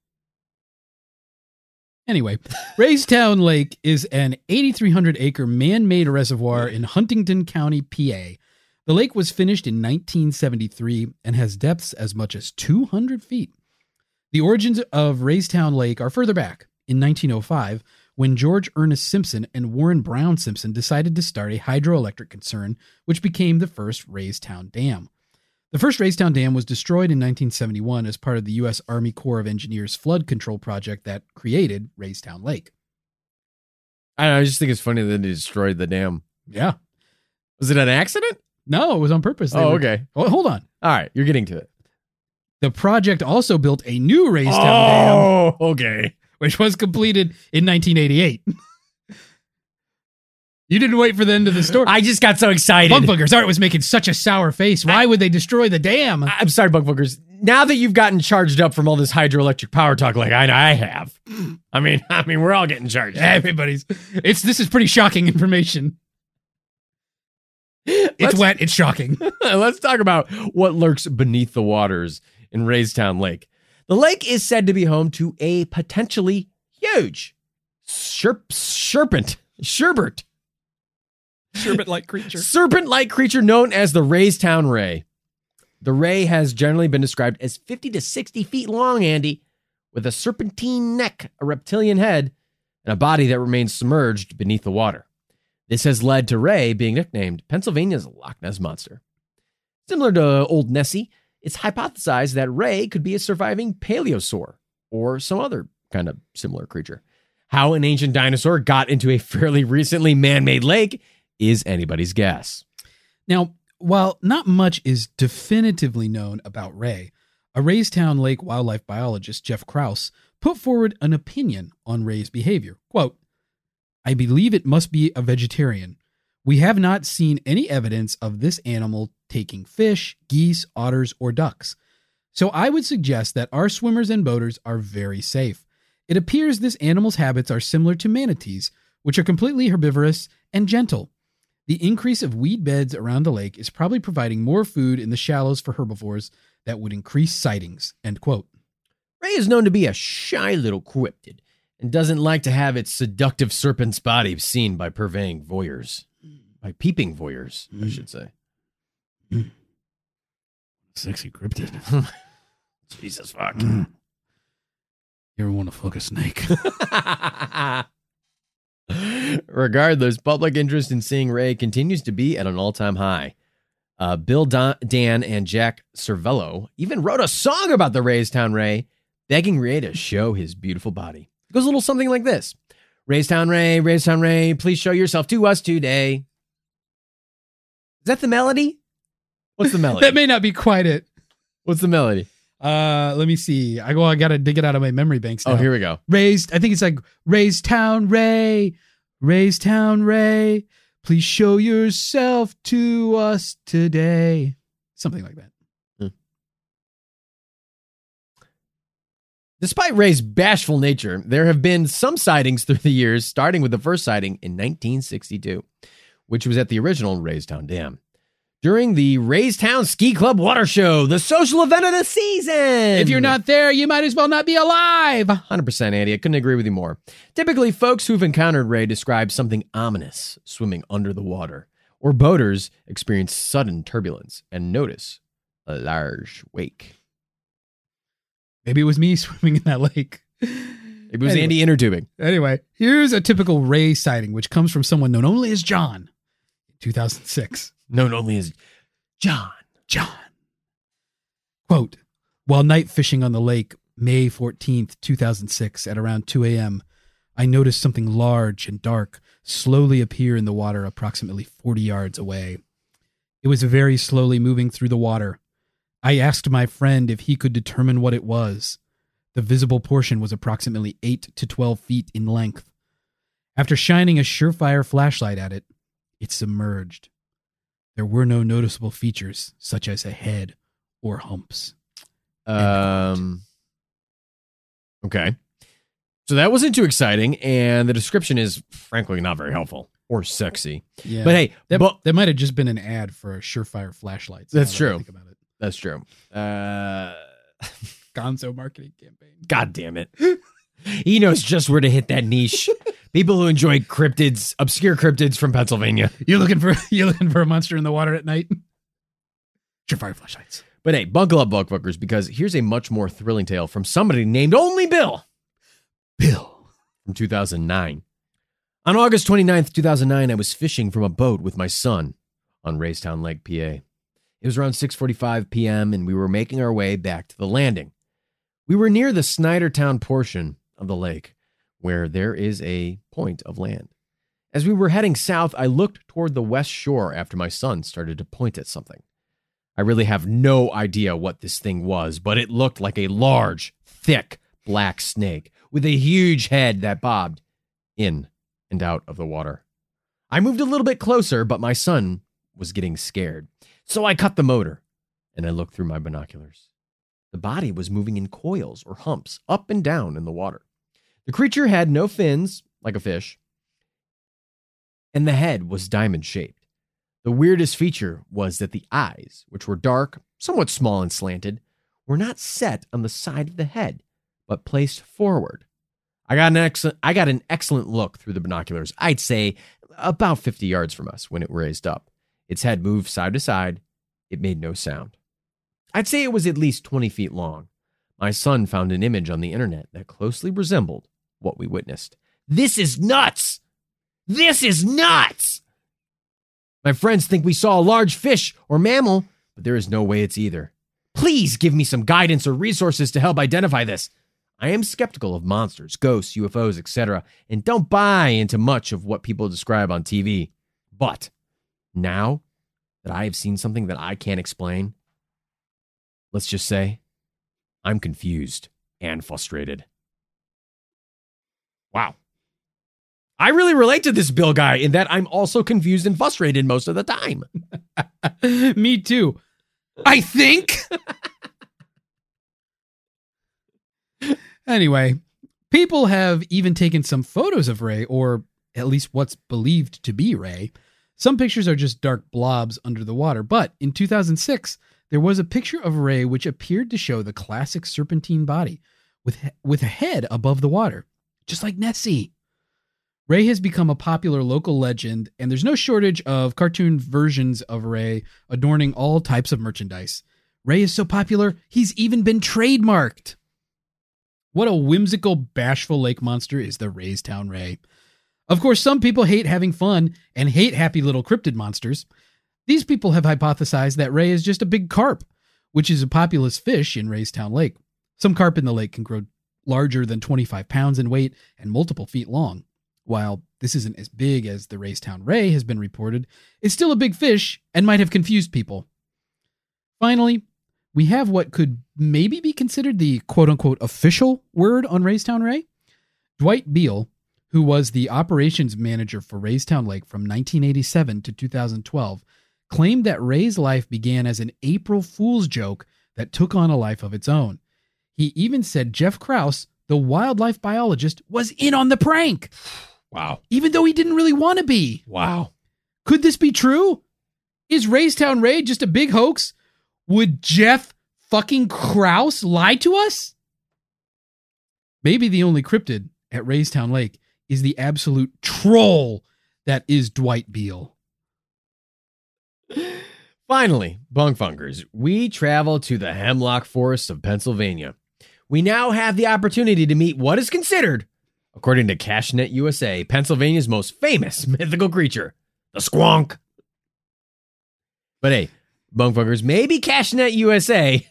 Anyway, Raystown Lake is an eighty-three hundred acre man-made reservoir in Huntington County, P A. The lake was finished in nineteen seventy-three and has depths as much as two hundred feet. The origins of Raystown Lake are further back, in nineteen oh five, when George Ernest Simpson and Warren Brown Simpson decided to start a hydroelectric concern, which became the first Raystown Dam. The first Raystown Dam was destroyed in nineteen seventy-one as part of the U S Army Corps of Engineers flood control project that created Raystown Lake. I don't know, I just think it's funny that they destroyed the dam. Yeah. Was it an accident? No, it was on purpose. They Oh, were- okay. Oh, hold on. All right, you're getting to it. The project also built a new Raystown Dam, Oh, okay. which was completed in nineteen eighty-eight. You didn't wait for the end of the story. I just got so excited. Bugbuggers, Art was making such a sour face. Why would they destroy the dam? I'm sorry, Bugbuggers. Now that you've gotten charged up from all this hydroelectric power talk like I, I have, I mean, I mean, we're all getting charged up. Everybody's. It's this is pretty shocking information. It's Let's- wet. It's shocking. Let's talk about what lurks beneath the waters in Raystown Lake. The lake is said to be home to a potentially huge sherp, serpent, sherbert, Sherbet-like creature. serpent-like creature known as the Raystown Ray. The ray has generally been described as fifty to sixty feet long, Andy, with a serpentine neck, a reptilian head, and a body that remains submerged beneath the water. This has led to Ray being nicknamed Pennsylvania's Loch Ness Monster. Similar to Old Nessie, it's hypothesized that Ray could be a surviving paleosaur or some other kind of similar creature. How an ancient dinosaur got into a fairly recently man-made lake is anybody's guess. Now, while not much is definitively known about Ray, a Raystown Lake wildlife biologist, Jeff Krause, put forward an opinion on Ray's behavior. Quote, I believe it must be a vegetarian. We have not seen any evidence of this animal taking fish, geese, otters, or ducks. So I would suggest that our swimmers and boaters are very safe. It appears this animal's habits are similar to manatees, which are completely herbivorous and gentle. The increase of weed beds around the lake is probably providing more food in the shallows for herbivores that would increase sightings. End quote. Ray is known to be a shy little cryptid and doesn't like to have its seductive serpent's body seen by purveying voyeurs. By peeping voyeurs, I should say. Sexy cryptid. Jesus fuck. You ever want to fuck a snake? Regardless, public interest in seeing Ray continues to be at an all-time high. Uh, Bill Don- Dan and Jack Cervello even wrote a song about the Raystown Ray, begging Ray to show his beautiful body. It goes a little something like this. Raystown Ray, Raystown Ray, please show yourself to us today. Is that the melody? What's the melody? That may not be quite it. What's the melody? Uh, let me see. I go. I gotta dig it out of my memory banks now. Oh, here we go. Raised. I think it's like Raystown Ray, Raystown Ray. Please show yourself to us today. Something like that. Hmm. Despite Ray's bashful nature, there have been some sightings through the years, starting with the first sighting in nineteen sixty-two, which was at the original Raystown Dam. During the Raystown Ski Club Water Show, the social event of the season. If you're not there, you might as well not be alive. one hundred percent, Andy. I couldn't agree with you more. Typically, folks who've encountered Ray describe something ominous swimming under the water, or boaters experience sudden turbulence and notice a large wake. Maybe it was me swimming in that lake. It was Anyway. Andy inner tubing. Anyway, here's a typical Ray sighting, which comes from someone known only as John. two thousand six. Known only as John. John. Quote, while night fishing on the lake, May fourteenth, two thousand six, at around two a.m., I noticed something large and dark slowly appear in the water approximately forty yards away. It was very slowly moving through the water. I asked my friend if he could determine what it was. The The visible portion was approximately eight to twelve feet in length. After shining a surefire flashlight at it, it submerged. There were no noticeable features, such as a head or humps. Um. Okay. So that wasn't too exciting, and the description is, frankly, not very helpful or sexy. Yeah. But hey, that, but, that might have just been an ad for a surefire flashlights. That's now that I true. think about it. That's true. Uh, Gonzo marketing campaign. God damn it. He knows just where to hit that niche. People who enjoy cryptids, obscure cryptids from Pennsylvania. You're looking for you're looking for a monster in the water at night? Surefire flashlights. But hey, buckle up, buckfuckers, because here's a much more thrilling tale from somebody named Only Bill. Bill. From two thousand nine. On August twenty-ninth, two thousand nine, I was fishing from a boat with my son on Raystown Lake, P A. It was around six forty-five p.m., and we were making our way back to the landing. We were near the Snydertown portion of the lake, where there is a point of land. As we were heading south, I looked toward the west shore after my son started to point at something. I really have no idea what this thing was, but it looked like a large, thick, black snake with a huge head that bobbed in and out of the water. I moved a little bit closer, but my son was getting scared. So I cut the motor, and I looked through my binoculars. The body was moving in coils or humps up and down in the water. The creature had no fins, like a fish, and the head was diamond-shaped. The weirdest feature was that the eyes, which were dark, somewhat small and slanted, were not set on the side of the head, but placed forward. I got an excellent, I got an excellent look through the binoculars, I'd say about fifty yards from us when it raised up. Its head moved side to side. It made no sound. I'd say it was at least twenty feet long. My son found an image on the internet that closely resembled what we witnessed. This is nuts! This is nuts! My friends think we saw a large fish or mammal, but there is no way it's either. Please give me some guidance or resources to help identify this. I am skeptical of monsters, ghosts, U F Os, et cetera, and don't buy into much of what people describe on T V. But now that I have seen something that I can't explain, let's just say I'm confused and frustrated. Wow. I really relate to this Bill guy in that I'm also confused and frustrated most of the time. Me too. I think. Anyway, people have even taken some photos of Ray, or at least what's believed to be Ray. Some pictures are just dark blobs under the water, but in two thousand six, there was a picture of Ray which appeared to show the classic serpentine body with, with a head above the water, just like Nessie. Ray has become a popular local legend, and there's no shortage of cartoon versions of Ray adorning all types of merchandise. Ray is so popular, he's even been trademarked. What a whimsical, bashful lake monster is the Raystown Ray. Of course, some people hate having fun and hate happy little cryptid monsters. These people have hypothesized that Ray is just a big carp, which is a populous fish in Raystown Lake. Some carp in the lake can grow larger than twenty-five pounds in weight and multiple feet long. While this isn't as big as the Raystown Ray has been reported, it's still a big fish and might have confused people. Finally, we have what could maybe be considered the quote-unquote official word on Raystown Ray. Dwight Beal, who was the operations manager for Raystown Lake from nineteen eighty-seven to two thousand twelve, claimed that Ray's life began as an April Fool's joke that took on a life of its own. He even said Jeff Krause, the wildlife biologist, was in on the prank. Wow. Even though he didn't really want to be. Wow. Could this be true? Is Raystown Ray just a big hoax? Would Jeff fucking Krause lie to us? Maybe the only cryptid at Raystown Lake is the absolute troll that is Dwight Beal. Finally, bunkfunkers, we travel to the hemlock forests of Pennsylvania. We now have the opportunity to meet what is considered, according to Cashnet U S A, Pennsylvania's most famous mythical creature, the squonk. But hey, bunkfuckers, maybe Cashnet U S A,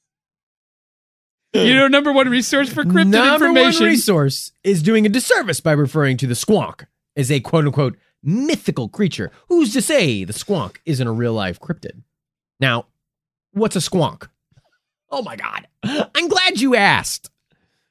you know, number one resource for cryptid number information. one resource, is doing a disservice by referring to the squonk as a quote-unquote mythical creature. Who's to say the squonk isn't a real-life cryptid? Now, what's a squonk? Oh my God. I'm glad you asked.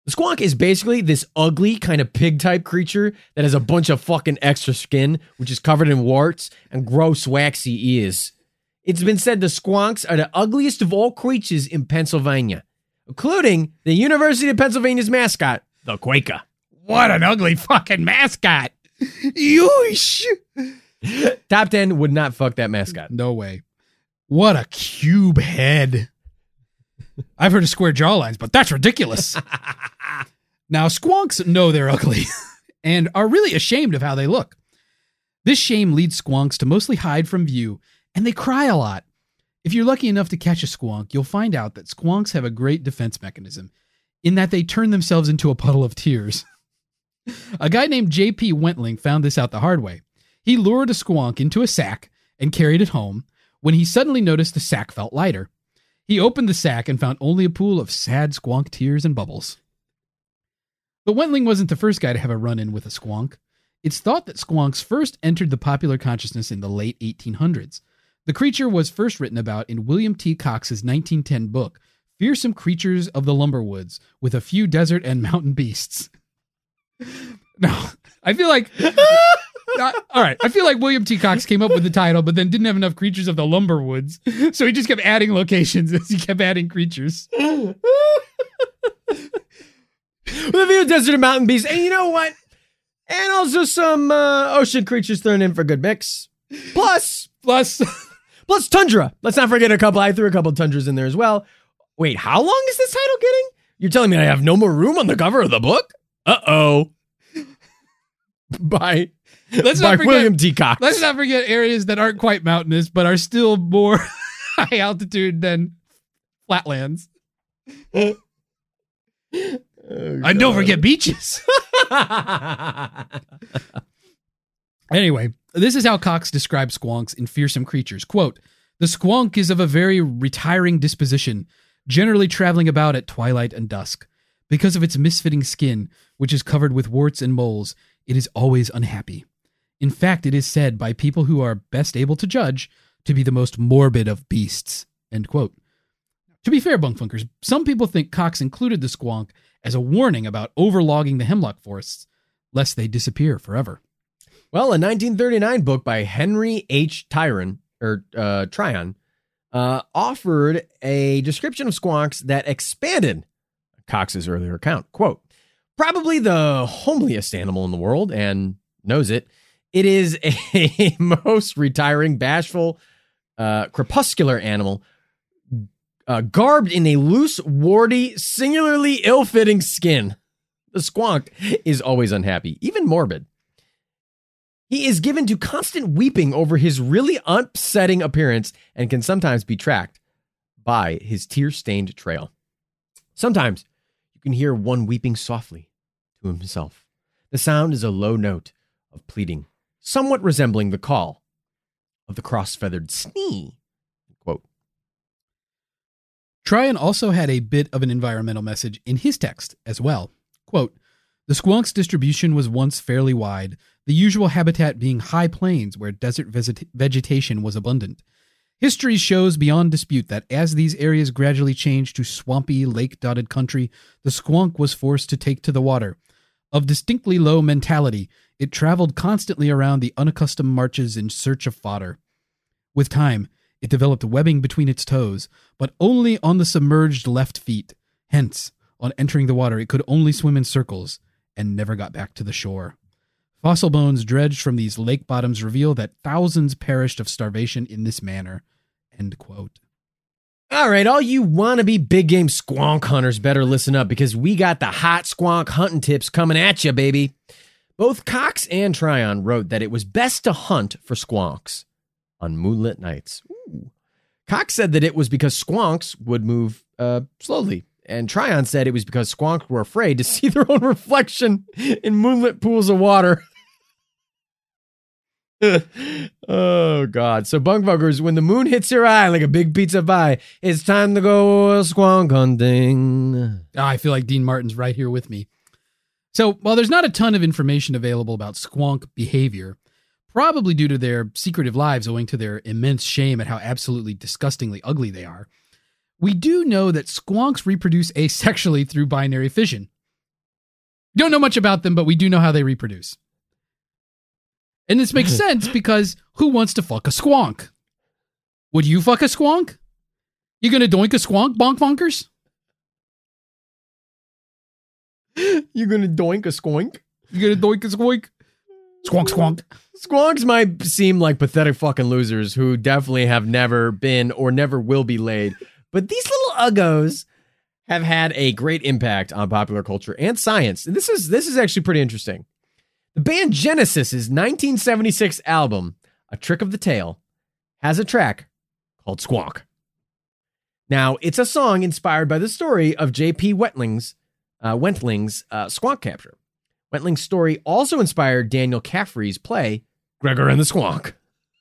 The squonk is basically this ugly kind of pig-type creature that has a bunch of fucking extra skin, which is covered in warts and gross, waxy ears. It's been said the squonks are the ugliest of all creatures in Pennsylvania, including the University of Pennsylvania's mascot, the Quaker. What an ugly fucking mascot. Yeesh. Top ten would not fuck that mascot. No way. What a cube head. I've heard of square jawlines, but that's ridiculous. Now, squonks know they're ugly and are really ashamed of how they look. This shame leads squonks to mostly hide from view, and they cry a lot. If you're lucky enough to catch a squonk, you'll find out that squonks have a great defense mechanism in that they turn themselves into a puddle of tears. A guy named J P Wentling found this out the hard way. He lured a squonk into a sack and carried it home when he suddenly noticed the sack felt lighter. He opened the sack and found only a pool of sad squonk tears and bubbles. But Wentling wasn't the first guy to have a run-in with a squonk. It's thought that squonks first entered the popular consciousness in the late eighteen hundreds. The creature was first written about in William T. Cox's nineteen ten book, Fearsome Creatures of the Lumberwoods, with a Few Desert and Mountain Beasts. No, I feel like... Uh, all right, I feel like William T. Cox came up with the title, but then didn't have enough creatures of the Lumberwoods, so he just kept adding locations as he kept adding creatures. With a few desert and mountain beasts, and you know what? And also some uh, ocean creatures thrown in for good mix. Plus, Plus, plus tundra. Let's not forget a couple. I threw a couple tundras in there as well. Wait, how long is this title getting? You're telling me I have no more room on the cover of the book? Uh-oh. Bye. let's By not forget, William T. Cox. let's not forget areas that aren't quite mountainous, but are still more high altitude than flatlands. Oh, And don't forget beaches. Anyway, this is how Cox describes squonks in Fearsome Creatures. Quote, "The squonk is of a very retiring disposition, generally traveling about at twilight and dusk. Because of its misfitting skin, which is covered with warts and moles, it is always unhappy. In fact, it is said by people who are best able to judge to be the most morbid of beasts." End quote. To be fair, bunkfunkers, some people think Cox included the squonk as a warning about overlogging the hemlock forests, lest they disappear forever. Well, a nineteen thirty-nine book by Henry H. Tryon, or uh, Tryon, uh, offered a description of squonks that expanded Cox's earlier account. Quote, "Probably the homeliest animal in the world, and knows it. It is a most retiring, bashful, uh, crepuscular animal, uh, garbed in a loose, warty, singularly ill-fitting skin. The squonk is always unhappy, even morbid. He is given to constant weeping over his really upsetting appearance and can sometimes be tracked by his tear-stained trail. Sometimes you can hear one weeping softly to himself. The sound is a low note of pleading, somewhat resembling the call of the cross-feathered snee." Quote. Tryon also had a bit of an environmental message in his text as well. Quote, "The squonk's distribution was once fairly wide, the usual habitat being high plains where desert veget- vegetation was abundant. History shows beyond dispute that as these areas gradually changed to swampy, lake-dotted country, the squonk was forced to take to the water. Of distinctly low mentality, it traveled constantly around the unaccustomed marches in search of fodder. With time, it developed webbing between its toes, but only on the submerged left feet. Hence, on entering the water, it could only swim in circles and never got back to the shore. Fossil bones dredged from these lake bottoms reveal that thousands perished of starvation in this manner." End quote. All right, all you wannabe big game squonk hunters better listen up because we got the hot squonk hunting tips coming at you, baby. Both Cox and Tryon wrote that it was best to hunt for squonks on moonlit nights. Ooh. Cox said that it was because squonks would move uh, slowly, and Tryon said it was because squonks were afraid to see their own reflection in moonlit pools of water. Oh, God. So, bunkfuckers, when the moon hits your eye like a big pizza pie, it's time to go squonk hunting. Ah, I feel like Dean Martin's right here with me. So, while there's not a ton of information available about squonk behavior, probably due to their secretive lives owing to their immense shame at how absolutely disgustingly ugly they are, we do know that squonks reproduce asexually through binary fission. Don't know much about them, but we do know how they reproduce. And this makes sense because who wants to fuck a squonk? Would you fuck a squonk? You gonna doink a squonk, bonk bonkers? You gonna doink a squonk? You gonna doink a squonk? Squonk, squonk. Squonks might seem like pathetic fucking losers who definitely have never been or never will be laid. But these little uggos have had a great impact on popular culture and science. And this is this is actually pretty interesting. The band Genesis's nineteen seventy-six album, A Trick of the Tail, has a track called Squonk. Now, it's a song inspired by the story of J P. Wentling's, uh, Wentling's uh, squonk capture. Wentling's story also inspired Daniel Caffrey's play, Gregor and the Squonk.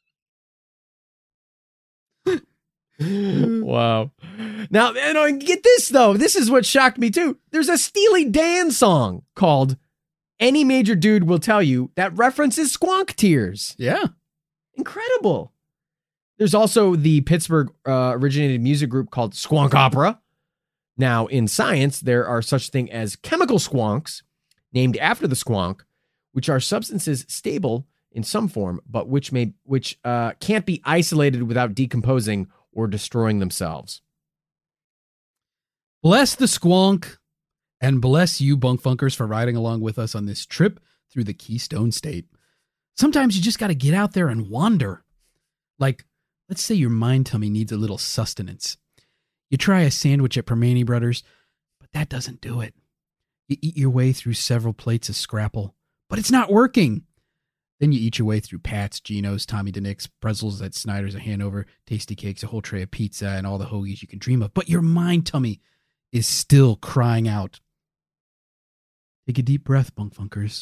Wow. Now, you know, get this, though. This is what shocked me, too. There's a Steely Dan song called Any Major Dude Will Tell You that references squonk tears. Yeah. Incredible. There's also the Pittsburgh uh, originated music group called Squonk Opera. Now, in science, there are such things as chemical squonks, named after the squonk, which are substances stable in some form, but which may which uh, can't be isolated without decomposing or destroying themselves. Bless the squonk, and bless you, bunk funkers, for riding along with us on this trip through the Keystone State. Sometimes you just got to get out there and wander. Like, let's say your mind tummy needs a little sustenance. You try a sandwich at Permane Brothers, but that doesn't do it. You eat your way through several plates of Scrapple, but it's not working. Then you eat your way through Pat's, Geno's, Tommy DeNick's, pretzels at Snyder's of Hanover, tasty cakes, a whole tray of pizza, and all the hoagies you can dream of. But your mind tummy is still crying out. Take a deep breath, bunk funkers.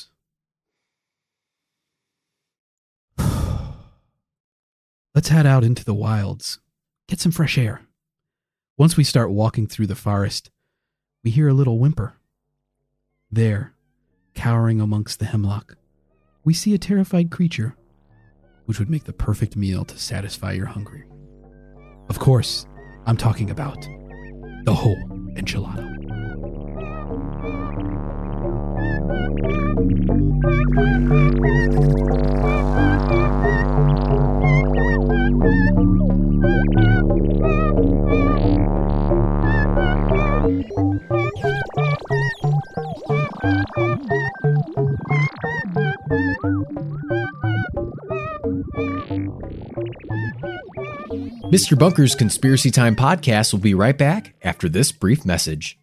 Let's head out into the wilds. Get some fresh air. Once we start walking through the forest, we hear a little whimper. There, cowering amongst the hemlock, we see a terrified creature, which would make the perfect meal to satisfy your hunger. Of course, I'm talking about the whole enchilada. Mister Bunker's Conspiracy Time podcast will be right back after this brief message.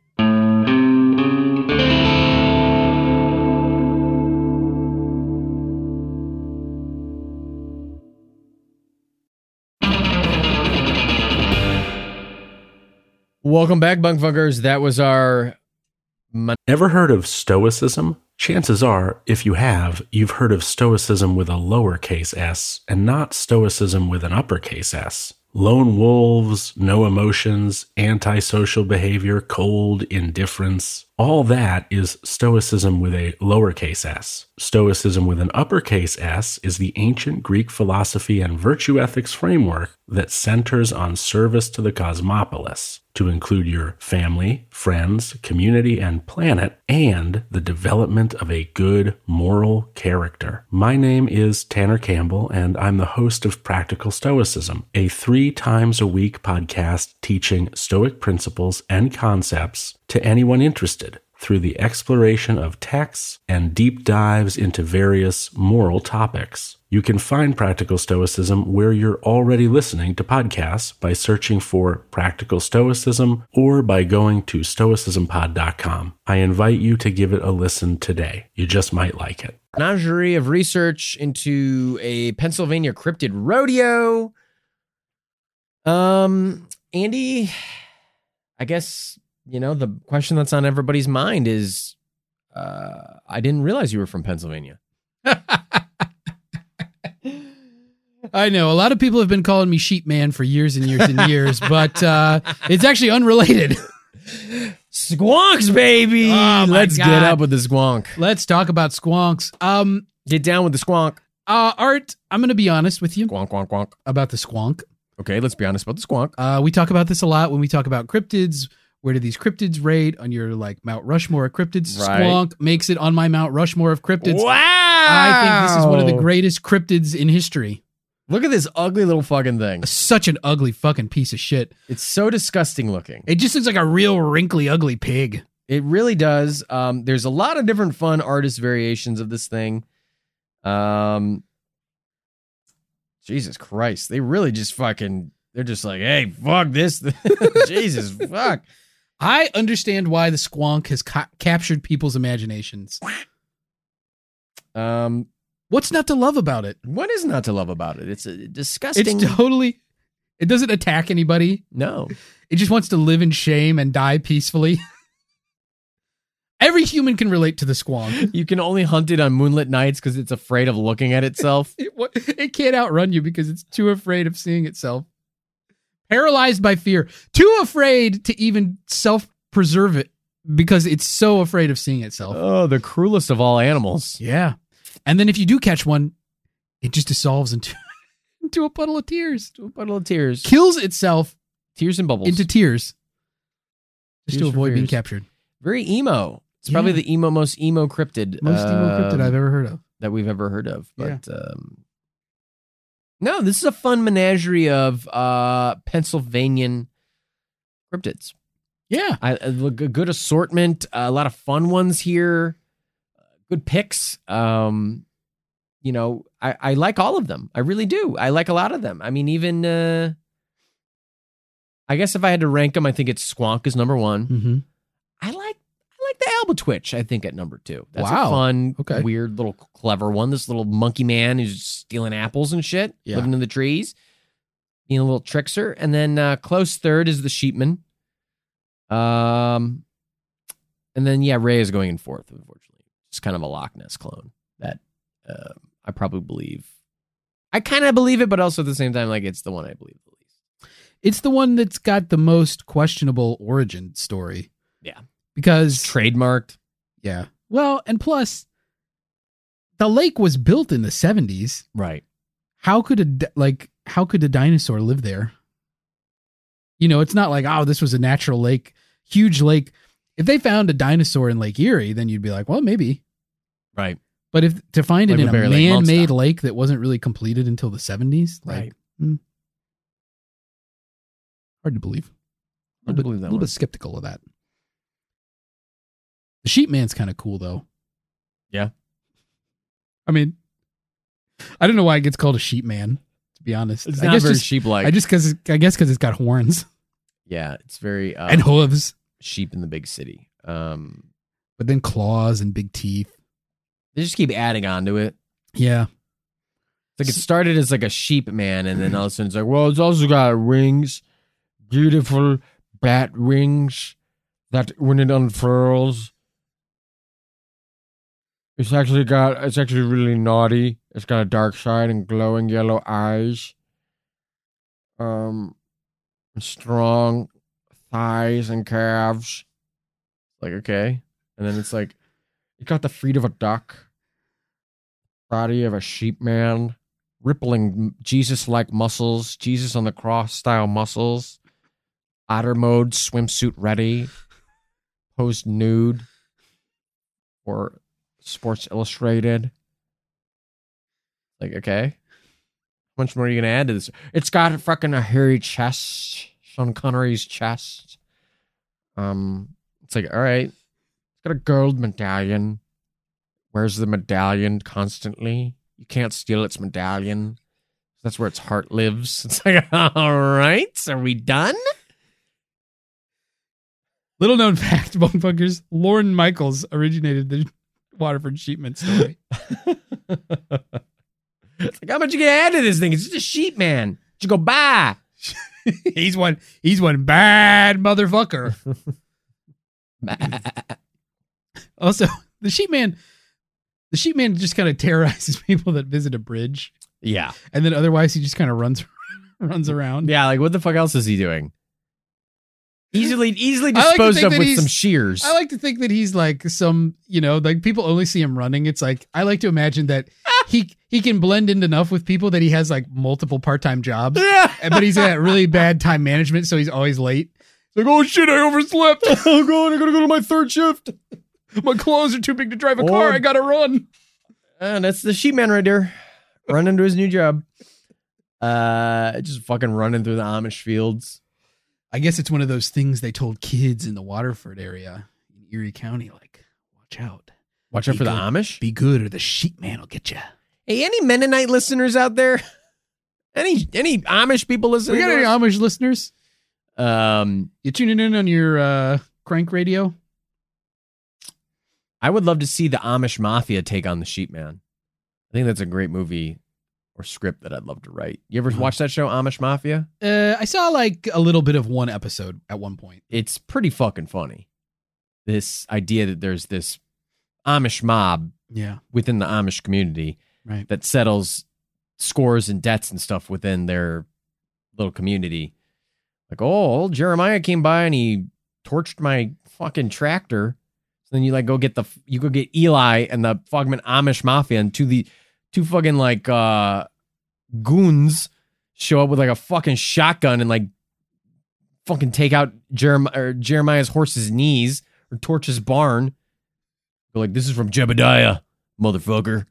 Welcome back, Bunk Funkers. That was our... Mon- Ever heard of Stoicism? Chances are, if you have, you've heard of Stoicism with a lowercase s and not Stoicism with an uppercase S. Lone wolves, no emotions, antisocial behavior, cold indifference. All that is Stoicism with a lowercase s. Stoicism with an uppercase S is the ancient Greek philosophy and virtue ethics framework that centers on service to the cosmopolis, to include your family, friends, community, and planet, and the development of a good moral character. My name is Tanner Campbell, and I'm the host of Practical Stoicism, a three times a week podcast teaching Stoic principles and concepts to anyone interested through the exploration of texts and deep dives into various moral topics. You can find Practical Stoicism where you're already listening to podcasts by searching for Practical Stoicism or by going to stoicism pod dot com. I invite you to give it a listen today. You just might like it. Menagerie of research into a Pennsylvania cryptid rodeo. Um, Andy, I guess, you know, the question that's on everybody's mind is, uh, I didn't realize you were from Pennsylvania. I know. A lot of people have been calling me Sheep Man for years and years and years, but uh, it's actually unrelated. Squonks, baby! Oh, my Let's God. get up with the squonk. Let's talk about squonks. Um, Get down with the squonk. uh, Art, I'm going to be honest with you Squonk, squonk, squonk. about the squonk. Okay, let's be honest about the squonk. Uh, we talk about this a lot when we talk about cryptids, where do these cryptids rate on your like Mount Rushmore of cryptids? Right. Squonk makes it on my Mount Rushmore of cryptids. Wow! I think this is one of the greatest cryptids in history. Look at this ugly little fucking thing. Such an ugly fucking piece of shit. It's so disgusting looking. It just looks like a real wrinkly, ugly pig. It really does. Um, there's a lot of different fun artist variations of this thing. Um, Jesus Christ. They really just fucking, they're just like, hey, fuck this. Jesus, fuck. I understand why the squonk has ca- captured people's imaginations. Um, What's not to love about it? what is not to love about it? It's a disgusting. It's totally, it doesn't attack anybody. no. It just wants to live in shame and die peacefully. Every human can relate to the squonk. You can only hunt it on moonlit nights because it's afraid of looking at itself. It, wa- it can't outrun you because it's too afraid of seeing itself. Paralyzed by fear. Too afraid to even self-preserve it because it's so afraid of seeing itself. Oh, the cruelest of all animals. Yeah. And then if you do catch one, it just dissolves into, into a puddle of tears. A puddle of tears. Kills itself Tears and bubbles. into tears. Just Tears to for avoid being fears. captured. Very emo. It's probably Yeah. the emo, most emo cryptid. Most emo um, cryptid I've ever heard of. that we've ever heard of. Yeah. But um, no, this is a fun menagerie of uh, Pennsylvanian cryptids. Yeah. I, I look a good assortment, a lot of fun ones here, good picks. Um, you know, I, I like all of them. I really do. I like a lot of them. I mean, even uh, I guess if I had to rank them, I think it's Squonk is number one. Mm-hmm. I like I like the Albatwitch, I think, at number two. That's Wow. a fun, Okay. weird, little clever one. This little monkey man who's stealing apples and shit, Yeah. living in the trees, being a little trickster. And then uh, close third is the Sheepman. Um, and then, yeah, Ray is going in fourth, unfortunately. It's kind of a Loch Ness clone that uh, I probably believe. I kind of believe it, but also at the same time, like, it's the one I believe the least. It's the one that's got the most questionable origin story. Yeah. Because Trademarked. yeah. Well, and plus the lake was built in the seventies. Right. How could a di- like how could a dinosaur live there? You know, it's not like, oh, this was a natural lake, huge lake. If they found a dinosaur in Lake Erie, then you'd be like, well, maybe. Right. But if to find Like it in a Woodbury Lake, man-made Munster. lake that wasn't really completed until the seventies, like, Right. hmm. Hard to believe. A Hard little, to bit, believe that little one. bit skeptical of that. The sheep man's kind of cool, though. Yeah. I mean, I don't know why it gets called a sheep man, to be honest. It's I not guess very just, sheep-like. I just because I guess because it's got horns Yeah, it's very uh, and hooves, sheep in the big city. Um, but then claws and big teeth. they just keep adding on to it. Yeah. It's like it started as like a sheep man, and then all of a sudden it's like, well, it's also got wings, beautiful bat wings that when it unfurls, it's actually got, it's actually really naughty. It's got a dark side and glowing yellow eyes. Um, strong thighs and calves. Like, okay. And then it's like, it got the feet of a duck, body of a sheep man, rippling Jesus-like muscles, Jesus on the cross style muscles, otter mode, swimsuit ready, posed nude, or Sports Illustrated. Like, okay. How much more are you going to add to this? It's got fucking a hairy chest, Sean Connery's chest. Um, It's like, all right. It's got a gold medallion. Wears the medallion constantly. You can't steal its medallion. That's where its heart lives. It's like, all right, are we done? Little known fact, Bonefuckers, Lorne Michaels originated the Waterford Sheepman story. It's like, how much you gonna add to this thing? It's just a sheep man. You go buy. he's one he's one bad motherfucker. Also, the sheepman the sheepman just kind of terrorizes people that visit a bridge. Yeah. And then otherwise he just kind of runs runs around. Yeah, like what the fuck else is he doing? Easily easily I like to disposed think of that with he's- some shears. I like to think that he's like some, you know, like people only see him running. It's like I like to imagine that he he can blend in enough with people that he has like multiple part-time jobs. Yeah. But he's got really bad time management, so he's always late. like, oh shit, I overslept. Oh god, I gotta go to my third shift. My clothes are too big to drive a Or- car. I gotta run. And that's the sheep man right there, running to his new job. Uh, just fucking running through the Amish fields. I guess it's one of those things they told kids in the Waterford area in Erie County, like, watch out. Watch out Be for the good. Amish. Be good or the sheep man will get you. Hey, any Mennonite listeners out there? Any any Amish people listening? We got to any us? Amish listeners? Um, You tuning in on your uh, crank radio? I would love to see the Amish Mafia take on the Sheep Man. I think that's a great movie or script that I'd love to write. You ever Uh-huh. watch that show, Amish Mafia? Uh, I saw like a little bit of one episode at one point. It's pretty fucking funny. This idea that there's this Amish mob Yeah, within the Amish community right. that settles scores and debts and stuff within their little community. Like, oh, old Jeremiah came by and he torched my fucking tractor. So then you like go get the you go get Eli and the fucking Amish mafia, and two the two fucking like uh goons show up with like a fucking shotgun and like fucking take out Jeremiah or Jeremiah's horse's knees or torch his barn. Go like, this is from Jebediah, motherfucker.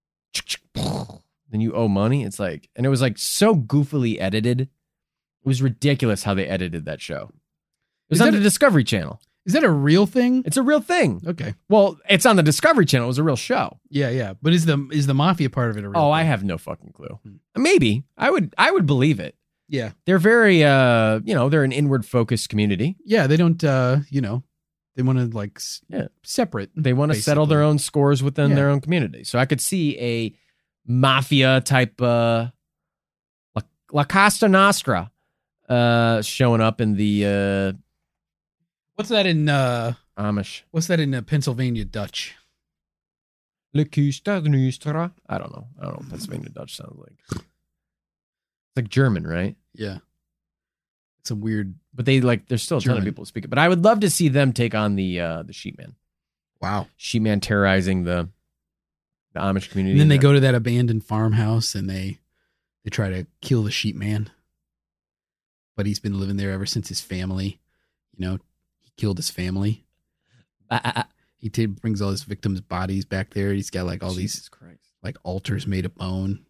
Then you owe money. It's like, and it was like so goofily edited. It was ridiculous how they edited that show. It was Is on that the a- Discovery Channel. Is that a real thing? It's a real thing. Okay. Well, it's on the Discovery Channel. It was a real show. Yeah, yeah. But is the is the mafia part of it a real Oh, thing? I have no fucking clue. Hmm. Maybe I would. I would believe it. Yeah. They're very, uh, you know, they're an inward focused community. Yeah, they don't uh, you know, they want to like s- Yeah. separate. They want to settle basically. their own scores within Yeah. their own community. So I could see a mafia type, uh, La, La Costa Nostra, uh, showing up in the uh, What's that in uh Amish. what's that in uh, Pennsylvania Dutch? La Costa Nostra. I don't know. I don't know what Pennsylvania Dutch sounds like. It's like German, right? Yeah. It's a weird But they like, there's still a ton of German. people who speak it. But I would love to see them take on the uh, the Sheepman. wow. Sheepman terrorizing the the Amish community. And then they That- go to that abandoned farmhouse and they they try to kill the sheep man. But he's been living there ever since his family, you know, he killed his family. Ah, ah, ah. He t- brings all his victims' bodies back there. He's got like all Jesus these Christ. like altars made of bone.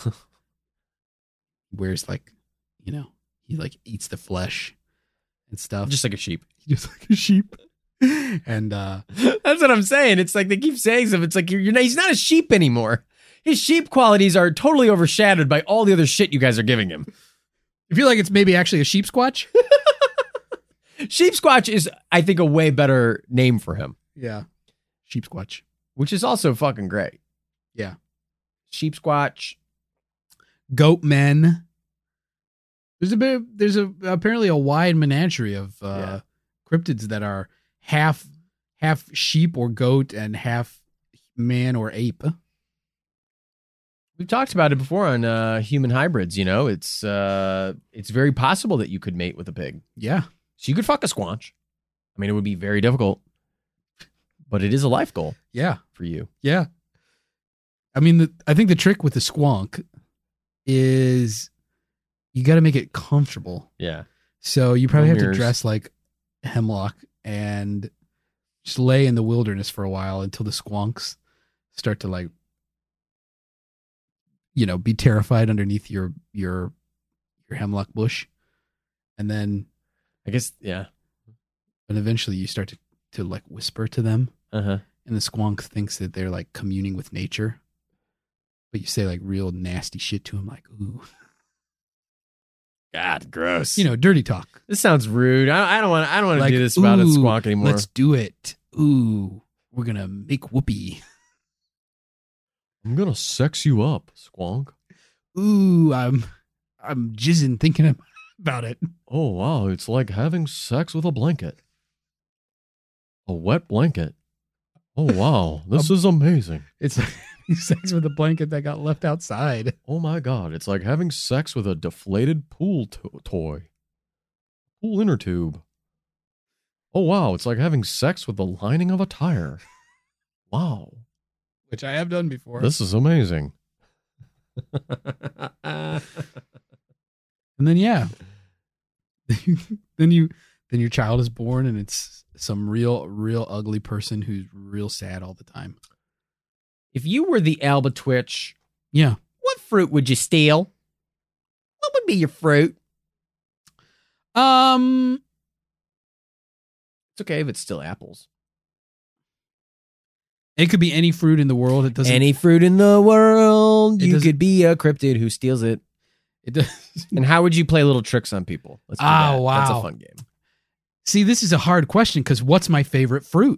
Wears like, you know, he like eats the flesh and stuff. Just like a sheep. just like a sheep. And uh That's what I'm saying. It's like they keep saying stuff. It's like you're, you're not, he's not a sheep anymore. His sheep qualities are totally overshadowed by all the other shit you guys are giving him. I feel like it's maybe actually a sheep squatch. Sheep Squatch is, I think, a way better name for him, Yeah. Sheep squatch. which is also fucking great. Yeah. Sheep Squatch. Goat men. There's a bit there's a apparently a wide menagerie of uh Yeah. cryptids that are half half sheep or goat and half man or ape. We've talked about it before on uh, Human Hybrids. You know, it's uh, it's very possible that you could mate with a pig. Yeah. So you could fuck a squanch. I mean, it would be very difficult, but it is a life goal Yeah. for you. Yeah. I mean, the, I think the trick with the squonk is you got to make it comfortable. Yeah. So you probably No have to mirrors. dress like Hemlock and just lay in the wilderness for a while until the squonks start to like, you know, be terrified underneath your your your hemlock bush, and then I guess, yeah. and eventually you start to to like whisper to them, Uh huh. and the squonk thinks that they're like communing with nature, but you say like real nasty shit to him, like ooh, God, gross. you know, dirty talk. this sounds rude. I, I don't want. I don't want to Like, do this about a "Ooh, squonk anymore. Let's do it. Ooh, we're gonna make whoopee. I'm gonna sex you up, squonk. Ooh, I'm I'm jizzing thinking about it. Oh wow, it's like having sex with a blanket, a wet blanket. Oh wow, this is amazing. It's like sex with a blanket that got left outside. Oh my god, it's like having sex with a deflated pool to- toy, pool inner tube. Oh wow, it's like having sex with the lining of a tire. Wow, Which I have done before. this is amazing. And then yeah. then you then your child is born and it's some real, real ugly person who's real sad all the time. If you were the Alba Twitch, Yeah. what fruit would you steal? What would be your fruit? Um, It's okay if it's still apples. it could be any fruit in the world. It doesn't. Any fruit in the world, It you doesn't- could be a cryptid who steals it. It does. And how would you play little tricks on people? Let's do Oh, that. That's wow. a fun game. See, this is a hard question because what's my favorite fruit?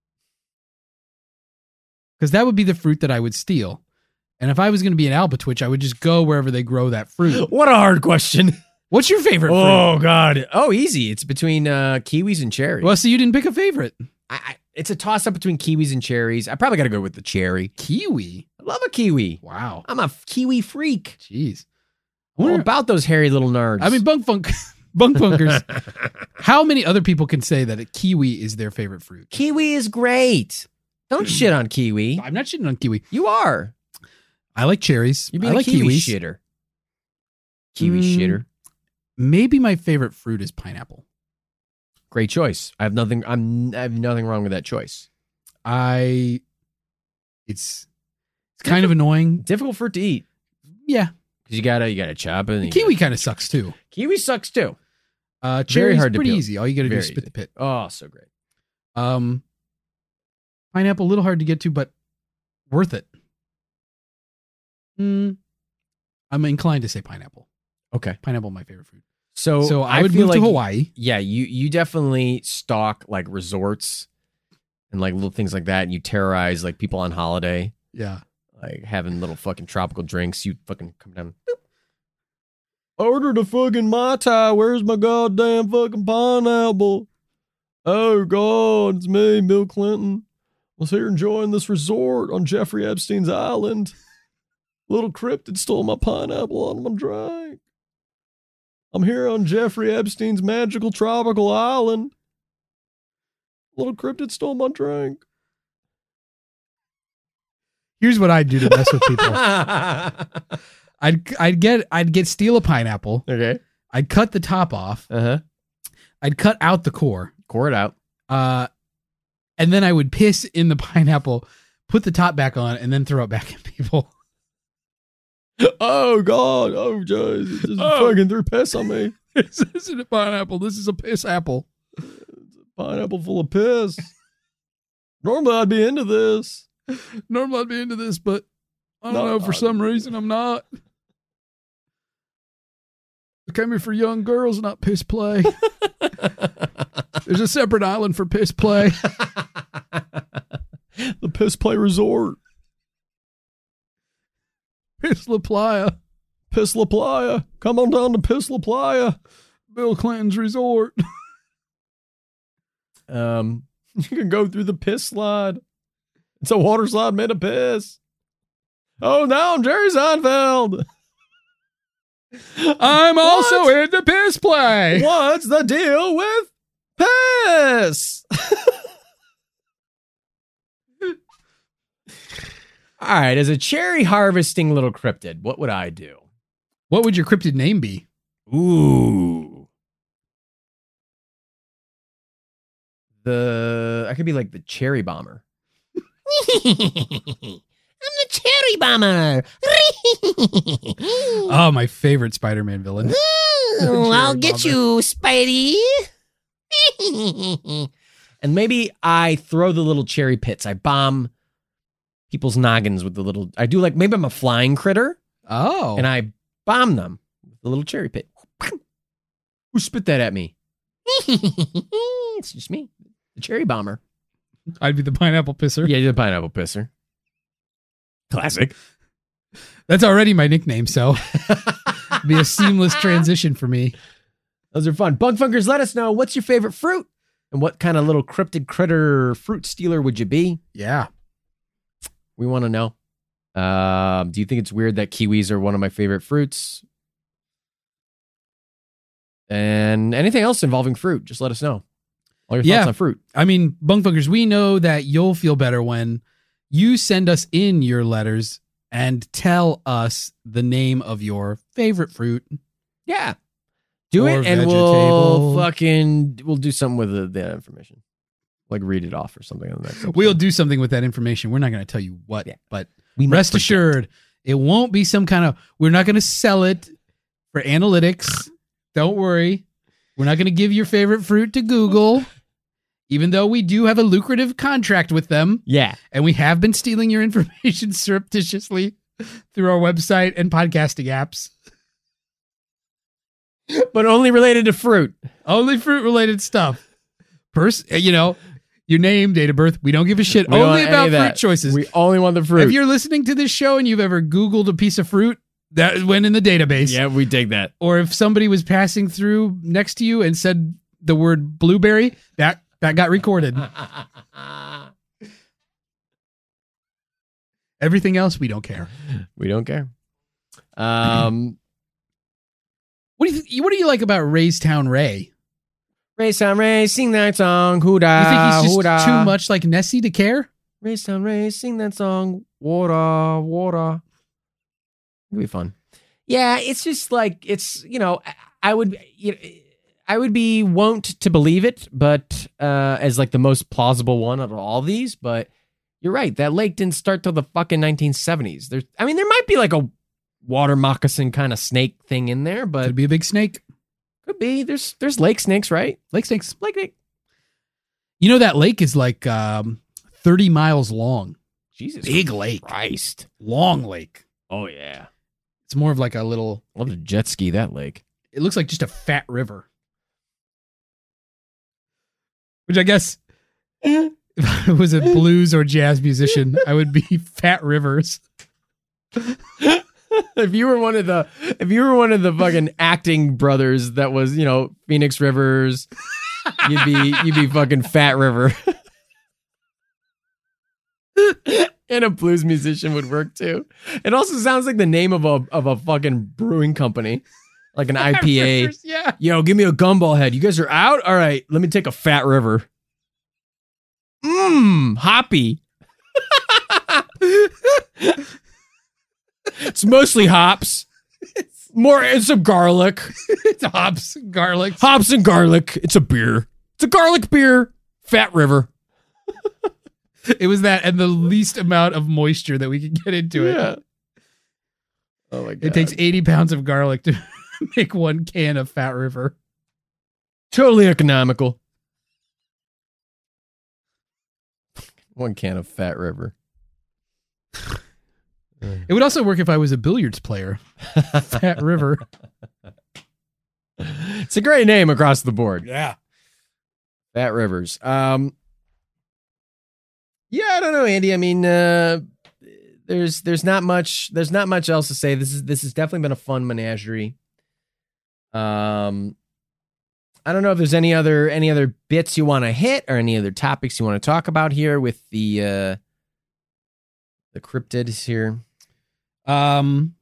Because that would be the fruit that I would steal. And if I was going to be an Alba Twitch, I would just go wherever they grow that fruit. What a hard question. What's your favorite fruit? Oh, God. Oh, easy. It's between uh, kiwis and cherries. Well, so you didn't pick a favorite. I, I, it's a toss-up between kiwis and cherries. I probably got to go with the cherry. Kiwi. I love a kiwi. Wow. I'm a kiwi freak. Jeez. All Wonder- about those hairy little nerds. I mean, bunk funk, bunk funkers. How many other people can say that a kiwi is their favorite fruit? kiwi is great. Don't shit on kiwi. I'm not shitting on kiwi. You are. I like cherries. You're being I like a kiwi kiwis. shitter. Kiwi Mm. shitter. Maybe my favorite fruit is pineapple. Great choice. I have nothing. I'm. I have nothing wrong with that choice. I. It's it's kind of annoying. Difficult fruit to eat Yeah, because you gotta you gotta chop it. and you kiwi gotta- kind of sucks too. Kiwi sucks too. Uh, Very cherry's hard to pretty peel. easy. All you got to do is Very spit easy. the pit. Oh, so great. Um, pineapple a little hard to get to, but worth it. Hmm. I'm inclined to say pineapple. Okay. Pineapple, my favorite fruit. So So I, would feel move like to Hawaii. Yeah, you you definitely stalk like resorts and like little things like that, and you terrorize like people on holiday, Yeah. like having little fucking tropical drinks. You fucking come down. Boop. Ordered a fucking Mai Tai. Where's my goddamn fucking pineapple? Oh God, it's me, Bill Clinton. Was here enjoying this resort on Jeffrey Epstein's island. Little cryptid stole my pineapple on my drink. I'm here on Jeffrey Epstein's magical tropical island. Little cryptid stole my drink. Here's what I'd do to mess with people. I'd I'd get I'd get steal a pineapple. Okay. I'd cut the top off. Uh huh. I'd cut out the core. Core it out. Uh, and then I would piss in the pineapple, put the top back on, and then throw it back at people. Oh God! Oh jeez! It just Oh. fucking threw piss on me. This isn't a pineapple. This is a piss apple. Pineapple full of piss. Normally I'd be into this. Normally I'd be into this, but I don't No, know. For I- some reason, I'm not. I came here for young girls, not piss play. There's a separate island for piss play. The Piss Play Resort. Piss La Playa. Piss La Playa. Come on down to Piss La Playa. Bill Clinton's resort. Um, you can go through the piss slide. It's a water slide made of piss. Oh, now I'm Jerry Seinfeld. I'm also What? into piss play. What's the deal with piss? All right, as a cherry harvesting little cryptid, what would I do? What would your cryptid name be? Ooh. The I could be like the cherry bomber. I'm the cherry bomber. Oh, my favorite Spider-Man villain. Oh, I'll get Cherry you, Spidey. And maybe I throw the little cherry pits. I bomb people's noggins with the little. I do like maybe I'm a flying critter Oh. and I bomb them with the little cherry pit. Who spit that at me? It's just me, the cherry bomber. I'd be the pineapple pisser. Yeah, you're the pineapple pisser. Classic. That's already my nickname, so it'd be a seamless transition for me. Those are fun. Bug Funkers, let us know what's your favorite fruit and what kind of little cryptid critter fruit stealer would you be? Yeah. We want to know. Um, do you think it's weird that kiwis are one of my favorite fruits? And anything else involving fruit, just let us know. All your thoughts Yeah. on fruit. I mean, Bunkfunkers, we know that you'll feel better when you send us in your letters and tell us the name of your favorite fruit. Yeah. Do Or it, and vegetable. we'll fucking we'll do something with the, the information, like read it off or something on the next episode. We'll do something with that information. We're not going to tell you what, Yeah. but We might rest forget. assured, it won't be some kind of. We're not going to sell it for analytics. Don't worry. We're not going to give your favorite fruit to Google, even though we do have a lucrative contract with them, Yeah, and we have been stealing your information surreptitiously through our website and podcasting apps. but only related to fruit. Only fruit related stuff. Pers- you know, your name, date of birth. We don't give a shit. We don't Only want any about of fruit that. choices. We only want the fruit. If you're listening to this show and you've ever Googled a piece of fruit, that went in the database. yeah, we take that. Or if somebody was passing through next to you and said the word blueberry, that that got recorded. Everything else, we don't care. We don't care. Um, What do you th- What do you like about Raystown Ray? Ray Sound Ray, sing that song. You Hooda, think he's just hooda. too much like Nessie to care? Ray Sound Ray, sing that song. Water, water. It'll be fun. Yeah, it's just like it's you know I- I would you know, I would be wont to believe it, but uh, as like the most plausible one out of all these. But you're right, that lake didn't start till the fucking nineteen seventies. There's, I mean, there might be like a water moccasin kind of snake thing in there, but Could be a big snake. could be. There's there's lake snakes, right? Lake snakes. Lake snake. You know that lake is like um, thirty miles long. Jesus, Big lake. Christ. Long lake. Oh yeah, It's more of like a little. love to jet ski that lake. It looks like just a fat river. Which I guess if I was a blues or jazz musician, I would be Fat Rivers. If you were one of the, if you were one of the fucking acting brothers that was, you know, Phoenix Rivers, you'd be, you'd be fucking Fat River. And a blues musician would work too. It also sounds like the name of a of a fucking brewing company, like an I P A. Rivers, yeah. Yo, give me a gumball head. You guys are out? All right, let me take a Fat River. Mmm, hoppy. It's mostly hops. More, it's some garlic. It's hops, garlic. Hops and garlic. It's a beer. It's a garlic beer. Fat River. It was that and the least amount of moisture that we could get into it. Yeah. Oh my god. It takes eighty pounds of garlic to make one can of Fat River. totally economical. One can of Fat River. It would also work if I was a billiards player. Fat River. It's a great name across the board. Yeah. Fat Rivers. Um, yeah, I don't know, Andy. I mean, uh, there's there's not much there's not much else to say. This is this has definitely been a fun menagerie. Um, I don't know if there's any other any other bits you want to hit or any other topics you want to talk about here with the uh, the cryptids here. Um,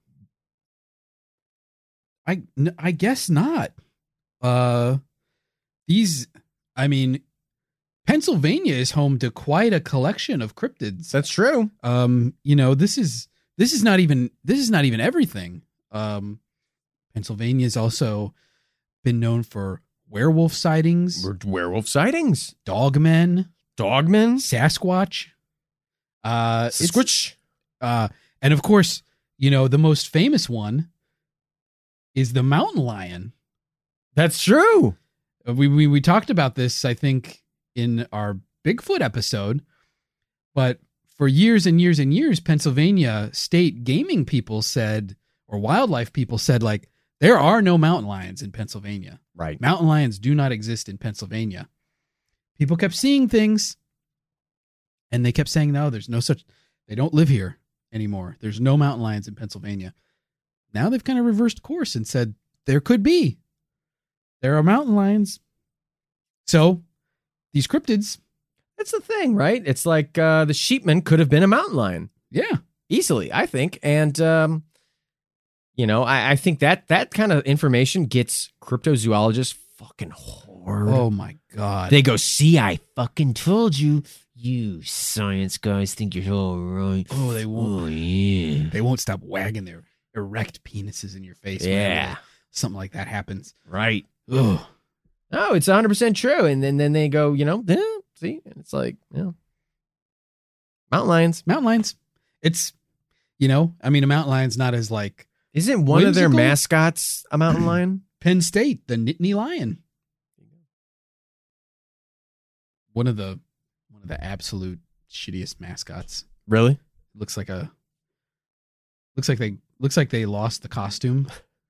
I n- I guess not. Uh, these, I mean, Pennsylvania is home to quite a collection of cryptids. That's true. Um, you know, this is this is not even this is not even everything. Um, Pennsylvania's also been known for werewolf sightings, Werewolf sightings, dogmen, dogmen, Sasquatch. Uh, it's- Squitch. Uh, and of course, you know, the most famous one is the mountain lion. That's true. Uh, We, we we talked about this, I think, in our Bigfoot episode. But for years and years and years, Pennsylvania state gaming people said, or wildlife people said, like, there are no mountain lions in Pennsylvania. Right. Mountain lions do not exist in Pennsylvania. People kept seeing things, and they kept saying, no, there's no such, they don't live here anymore. There's no mountain lions in Pennsylvania. Now they've kind of reversed course and said, there could be. There are mountain lions. So these cryptids, That's the thing, right? It's like uh, the sheepman could have been a mountain lion. yeah. Easily, I think. And, um, you know, I, I think that that kind of information gets cryptozoologists fucking hard. Oh my God. They go, see, I Fucking told you. You science guys think you're all right. oh, they won't. Oh, yeah. They won't stop wagging their erect penises in your face. whenever yeah. they something like that happens. Right. Ugh. No, it's one hundred percent true. And then, then they go, you know, eh, see, and it's like, you know, mountain lions. Mountain lions. It's, you know, I mean, a mountain lion's not as like Isn't one of their Whimsical? mascots a mountain lion? Penn State, the Nittany Lion. One of the one of the absolute shittiest mascots. Really? Looks like a looks like they looks like they lost the costume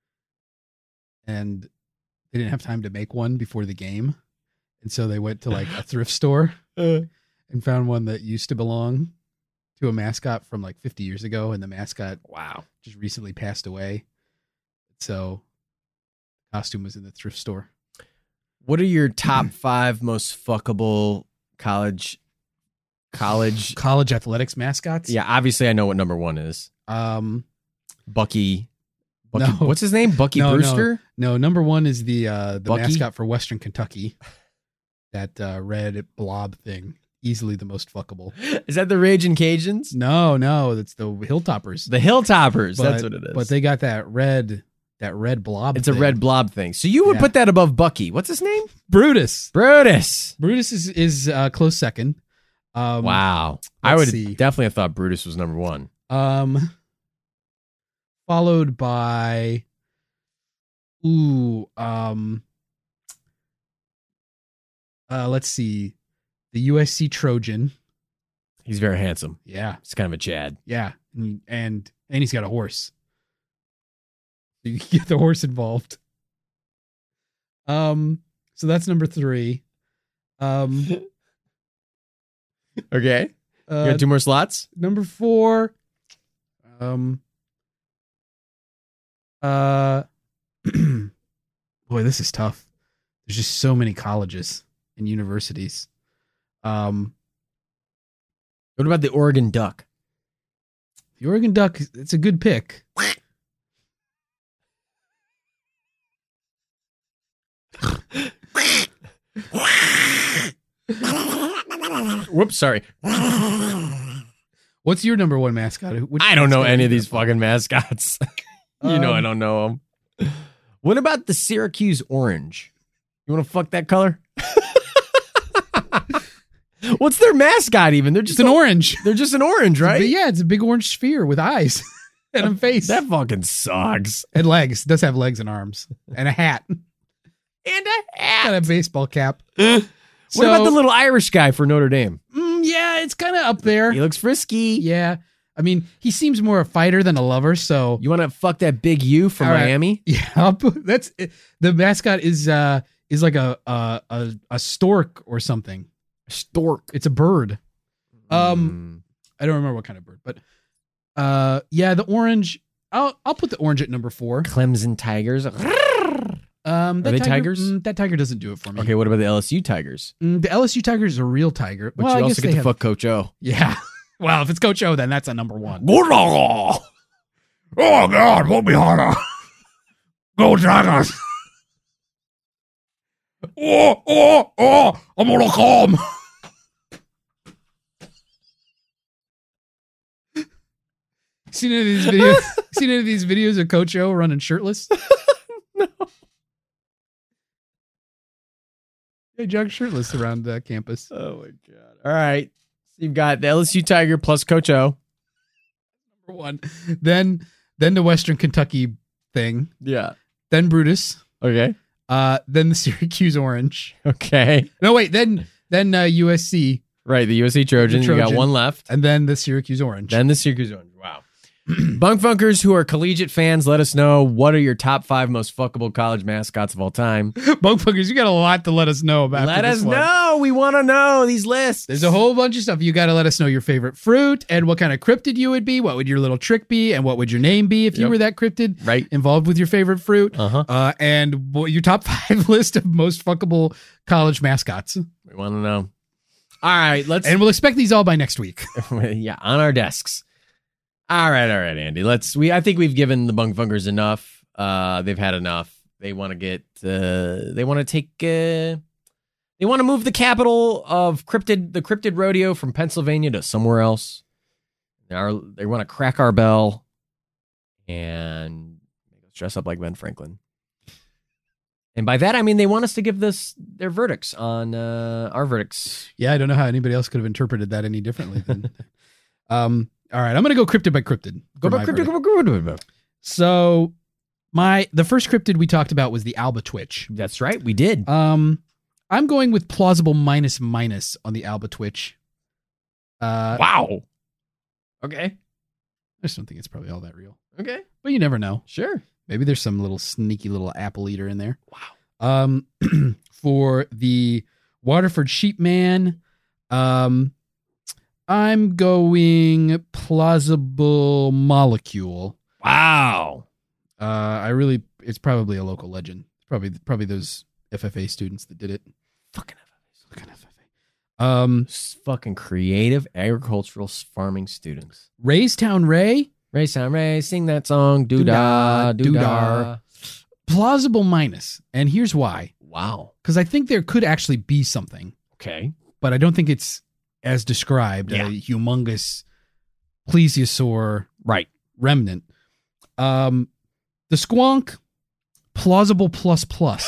and they didn't have time to make one before the game. And so they went to like a thrift store Uh, and found one that used to belong to a mascot from like fifty years ago, and the mascot wow. just recently passed away. So the costume was in the thrift store. What are your top five most fuckable college college? College athletics mascots? Yeah, obviously I know what number one is. Um Bucky. Bucky No. What's his name? Bucky No, no. Brewster? no, number one is the uh the Bucky? mascot for Western Kentucky. That uh, red blob thing. Easily the most fuckable. Is that the Raging Cajuns? No, no, that's the Hilltoppers. The Hilltoppers. But- That's what it is. But they got that red that red blob. it's a thing. red blob thing. So you would Yeah. put that above Bucky. What's his name? Brutus. Brutus. Brutus is is uh, close second. Um, Wow. I let's would see. definitely have thought Brutus was number one. Um, followed by, ooh, um, uh, let's see, the U S C Trojan. He's very handsome. Yeah, He's kind of a Chad. yeah, and and, and he's got a horse. You can get the horse involved. Um, so that's number three. Um, Okay. You uh, got two more slots? number four. Um. Uh. Boy, this is tough. There's just so many colleges and universities. Um, What about the Oregon Duck? the Oregon Duck. It's a good pick. Whoops, sorry. What's your number one mascot? Which I don't know mascot any do of you these go for? fucking mascots. you know I Um, don't know them. What about the Syracuse Orange? You want to fuck that color? What's their mascot even? They're It's just an a- orange, They're just an orange, But right? yeah, it's a big orange sphere with eyes and a face That fucking sucks. and legs. It does have legs and arms and a hat And a and a baseball cap. What So- about the little Irish guy for Notre Dame? Mm, yeah, it's kind of up there. He looks frisky. Yeah. I mean, he seems more a fighter than a lover, so You want to fuck that big U from All right. Miami? yeah, I'll put- that's the mascot is uh is like a a a, a stork or something. Stork. It's a bird. Um I don't remember what kind of bird, but uh yeah, the orange I'll I'll put the orange at number four. Clemson Tigers. Um that they tiger, tigers? mm, that tiger doesn't do it for me. Okay, what about the L S U Tigers? Mm, the L S U tiger is a real tiger. But well, you I also guess get they to have, fuck Coach O. Yeah. Well, if it's Coach O, then that's a number one. Oh, God, won't be harder. Go Tigers. Oh, oh, oh, I'm gonna come. Seen any of these videos? Seen any of these videos of Coach O running shirtless? No. They jog shirtless around uh, campus. Oh my god! All right, so you've got the L S U Tiger plus Coach O. Number one. Then, then the Western Kentucky thing. Yeah. Then Brutus. Okay. Uh, then the Syracuse Orange. Okay. No, wait. Then, then uh, U S C, Right. The U S C Trojans. You got Trojan. one left. and then the Syracuse Orange. Then the Syracuse Orange. Wow. Bunk Funkers who are collegiate fans, let us know what are your top five most fuckable college mascots of all time. Bunk Funkers, you got a lot to let us know about. Let this us one. know. We want to know these lists. There's a whole bunch of stuff. You got to let us know your favorite fruit and what kind of cryptid you would be. What would your little trick be? And what would your name be if you Yep. were that cryptid Right. involved with your favorite fruit? Uh-huh. Uh, and what your top five list of most fuckable college mascots. We want to know. All right. Let's. And we'll expect these all by next week. yeah, on our desks. All right, all right, Andy. Let's. We. I think we've given the Bunk Funkers enough. Uh, they've had enough. They want to get. Uh, they want to take. Uh, they want to move the capital of cryptid, the cryptid rodeo, from Pennsylvania to somewhere else. They are. They want to crack our bell, and make us dress up like Ben Franklin. And by that, I mean they want us to give this their verdicts on uh, our verdicts. Yeah, I don't know how anybody else could have interpreted that any differently. Than, um, all right, I'm going to go cryptid by cryptid. Go for back, my cryptid, verdict. go back, go back. So my the first cryptid we talked about was the Alba Twitch. That's right, we did. Um, I'm going with plausible minus minus on the Alba Twitch. Uh, Wow. Okay. I just don't think it's probably all that real, Okay. but you never know. Sure. Maybe there's some little sneaky little apple eater in there. Wow. Um, for the Waterford Sheepman, um, I'm going plausible molecule. Wow. Uh, I really, it's probably a local legend. Probably, probably those F F A students that did it. Fucking Fucking F F A. Um, S- fucking creative agricultural s- farming students. Raystown Ray, Ray Sound Ray, sing that song. Doo-dah, Doo-dah, doo-dah. plausible minus, and here's why. Wow. Because I think there could actually be something, Okay. but I don't think it's as described, Yeah. a humongous plesiosaur Right. remnant. Um, the squonk, plausible plus plus.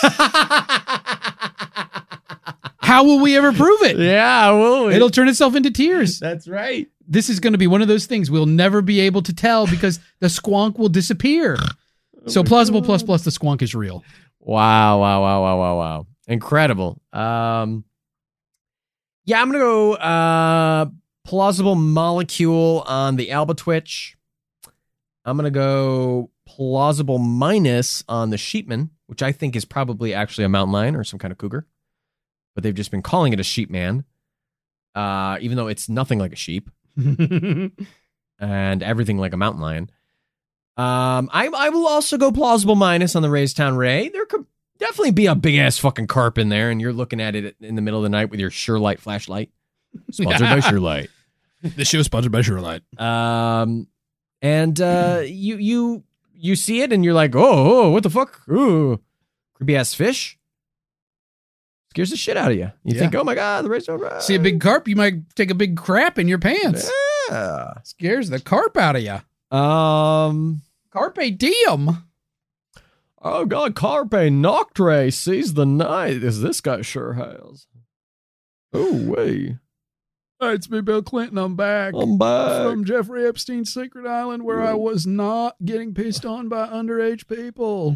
How will we ever prove it? Yeah, well, It'll turn itself into tears. that's right. This is going to be one of those things we'll never be able to tell because the squonk will disappear. So plausible plus plus, the squonk is real. Wow, wow, wow, wow, wow, wow. Incredible. Um, yeah, I'm going to go uh, plausible molecule on the Alba Twitch. I'm going to go plausible minus on the Sheepman, which I think is probably actually a mountain lion or some kind of cougar. But they've just been calling it a sheepman, uh, even though it's nothing like a sheep and everything like a mountain lion. Um, I I will also go plausible minus on the Raystown Ray. There could definitely be a big ass fucking carp in there, and you're looking at it in the middle of the night with your Surelight flashlight, sponsored by Surelight. The show sponsored by Surelight. Um, and uh, you you you see it, and you're like, oh, oh what the fuck? Ooh, creepy ass fish. Scares the shit out of you. You Yeah. think, oh my god, the Raystown Ray. See a big carp, you might take a big crap in your pants. Yeah. Scares the carp out of you. Um. Carpe diem. Oh god, Carpe Noctre sees the night as this guy sure has. Oh way, Hey, it's me, Bill Clinton. I'm back. I'm back. From Jeffrey Epstein's Secret Island, where I was not getting pissed on by underage people.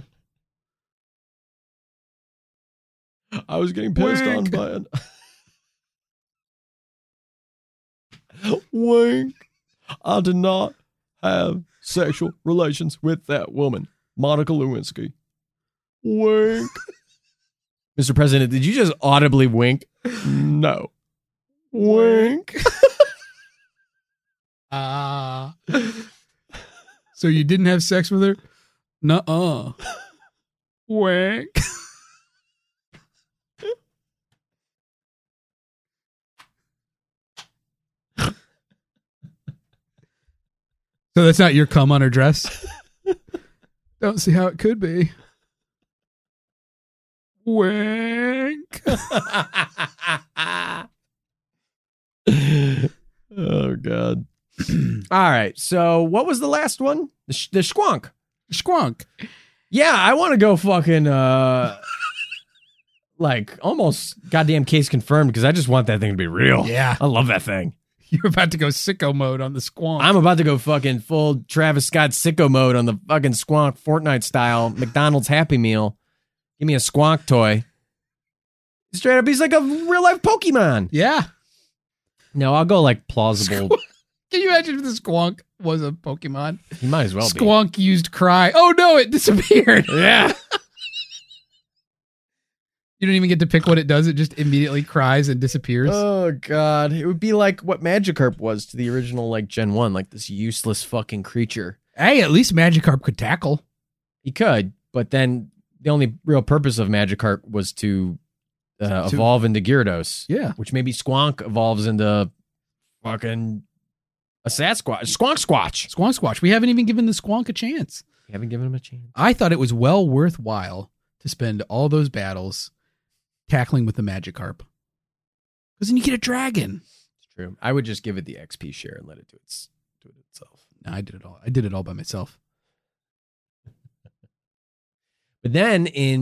I was getting pissed Wink. on by it. Wink. I did not have sexual relations with that woman, Monica Lewinsky. Wink. Mister President, did you just audibly wink? No. Wink. Ah. So you didn't have sex with her? Nuh-uh. Wink. So that's not your cum on her dress? Don't see how it could be. Wink. Oh god. All right. So what was the last one? The, sh- the squonk. Squonk. Yeah, I want to go fucking uh like almost goddamn case confirmed because I just want that thing to be real. Yeah. I love that thing. You're about to go sicko mode on the squonk. I'm about to go fucking full Travis Scott sicko mode on the fucking squonk Fortnite style McDonald's Happy Meal. Give me a squonk toy. Straight up, he's like a real life Pokemon. Yeah. No, I'll go like plausible. Can you imagine if the squonk was a Pokemon? He might as well be. Squonk used cry. Oh no, it disappeared. Yeah. You don't even get to pick what it does. It just immediately cries and disappears. Oh god, it would be like what Magikarp was to the original like Gen one, like this useless fucking creature. Hey, at least Magikarp could tackle. He could, but then the only real purpose of Magikarp was to, uh, To- evolve into Gyarados. Yeah. Which maybe Squonk evolves into fucking a Sasquatch. Squonk Squatch. Squonk Squatch. We haven't even given the squonk a chance. We haven't given him a chance. I thought it was well worthwhile to spend all those battles tackling with the Magikarp. Because then you get a dragon. It's true. I would just give it the X P share and let it do its do it itself. No, I did it all. I did it all by myself. But then in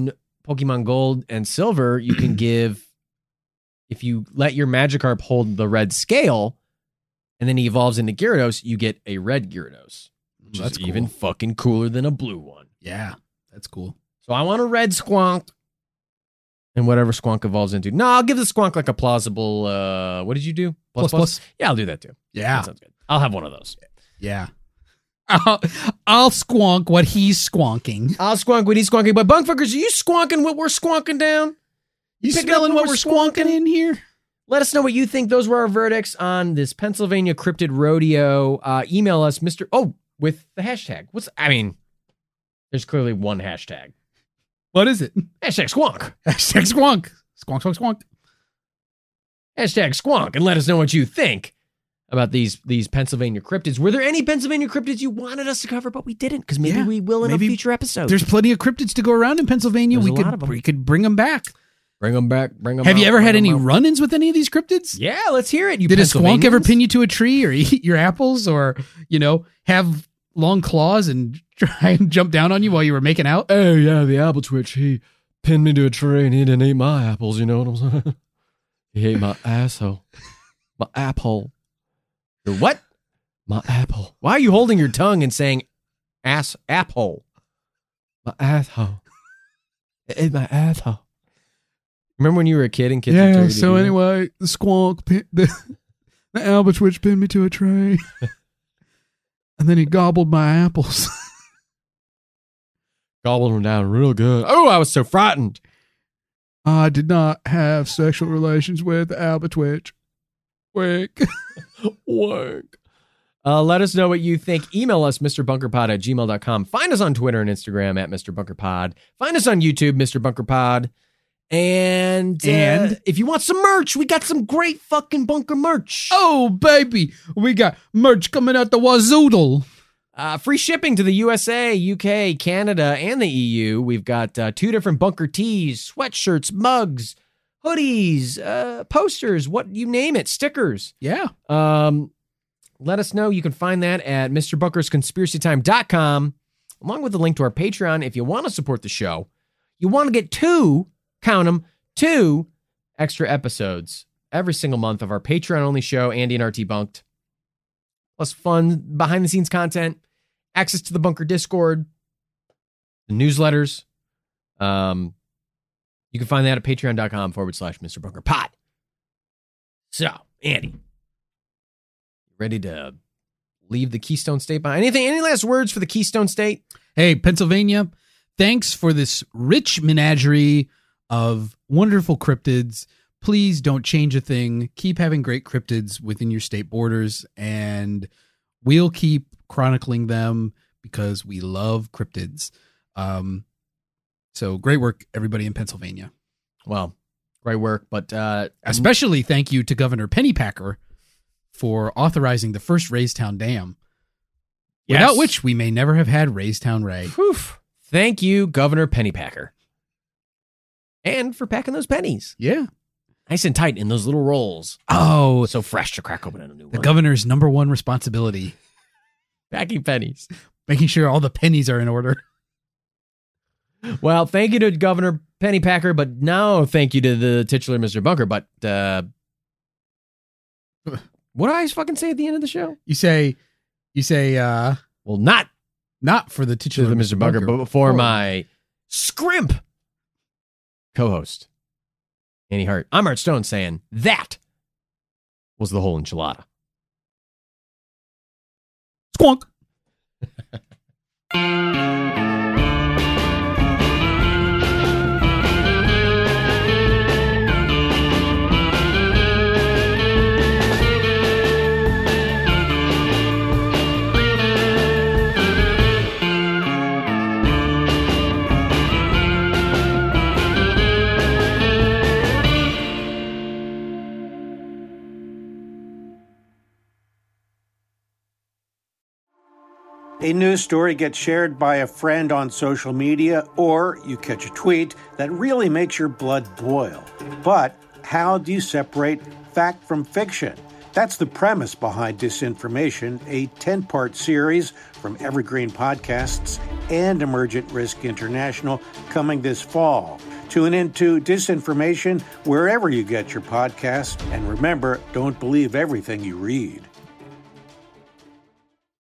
Pokemon Gold and Silver, you can give, if you let your Magikarp hold the red scale, and then he evolves into Gyarados, you get a red Gyarados, which That's is cool. even fucking cooler than a blue one. Yeah, that's cool. So I want a red Squonk, and whatever Squonk evolves into. No, I'll give the Squonk like a plausible. Uh, what did you do? Plus, plus. Yeah, I'll do that too. Yeah, That sounds good. I'll have one of those. yeah. I'll, I'll squonk what he's squonking. I'll squonk what he's squonking. But Bunkfuckers, are you squonking what we're squonking down? You Picking smelling up what we're squonking in here? Let us know what you think. Those were our verdicts on this Pennsylvania Cryptid Rodeo. Uh, email us, Mister Oh, with the hashtag. What's I mean, there's clearly one hashtag. What is it? Hashtag squonk. Hashtag squonk. Squonk, squonk, squonk. Hashtag squonk. And let us know what you think about these these Pennsylvania cryptids. Were there any Pennsylvania cryptids you wanted us to cover, but we didn't? Because maybe Yeah, we will in maybe a future episode. There's plenty of cryptids to go around in Pennsylvania. There's we a could lot of 'em. we could bring them back. Bring them back. Bring them Have you out, ever had bring any 'em out. run-ins with any of these cryptids? Yeah, let's hear it. You Did a squonk ever Pennsylvanians? pin you to a tree or eat your apples or, you know, have long claws and try and jump down on you while you were making out? Oh, yeah, the apple twitch. He pinned me to a tree and he didn't eat my apples, you know what I'm saying? He ate my asshole. My apple. Your what? My apple. Why are you holding your tongue and saying ass apple? My asshole. It ate my asshole. Remember when you were a kid and kids would tell you to do that? anyway, the squonk, pin, the, the albatwitch pinned me to a tree. And then he gobbled my apples. Gobbled them down real good. Oh, I was so frightened. I did not have sexual relations with albatwitch. Wink. Work. Uh, let us know what you think. Email us, MrBunkerPod at gmail dot com. Find us on Twitter and Instagram at MrBunkerPod. Find us on YouTube, Mister BunkerPod. And, uh, And? if you want some merch, we got some great fucking bunker merch. Oh, baby. We got merch coming out the wazoodle. Uh, free shipping to the U S A, U K, Canada, and the E U. We've got uh, two different bunker tees, sweatshirts, mugs, hoodies, uh, posters, what you name it, stickers. Yeah. Um, let us know. You can find that at Mister Bunker's Conspiracy Time dot com, along with a link to our Patreon if you want to support the show. You want to get two, count them, two extra episodes every single month of our Patreon-only show, Andy and R T Bunked. Plus fun behind-the-scenes content, access to the Bunker Discord, the newsletters. Um, you can find that at patreon.com forward slash Mr. Bunker Pod. So, Andy, ready to leave the Keystone State behind? Anything? Any last words for the Keystone State? Hey, Pennsylvania, thanks for this rich menagerie of wonderful cryptids. Please don't change a thing. Keep having great cryptids within your state borders, and we'll keep chronicling them because we love cryptids. Um, so great work, everybody in Pennsylvania. Well, great work, but uh, Especially thank you to Governor Pennypacker for authorizing the first Raystown Dam, Yes. without which we may never have had Raystown Ray. whew, thank you, Governor Pennypacker. And for packing those pennies. Yeah. Nice and tight in those little rolls. Oh, So fresh to crack open a new the one. governor's number one responsibility, Packing pennies. making sure all the pennies are in order. Well, thank you to Governor Pennypacker, but no thank you to the titular Mister Bunker. But uh, what do I fucking say at the end of the show? You say, you say, uh, Well, not not for the to titular the Mister Bunker, but for For- my scrimp co-host, Annie Hart. I'm Art Stone saying that was the whole enchilada. squonk. A news story gets shared by a friend on social media, or you catch a tweet that really makes your blood boil. But how do you separate fact from fiction? That's the premise behind Disinformation, a ten-part series from Evergreen Podcasts and Emergent Risk International coming this fall. Tune into Disinformation wherever you get your podcasts. And remember, don't believe everything you read.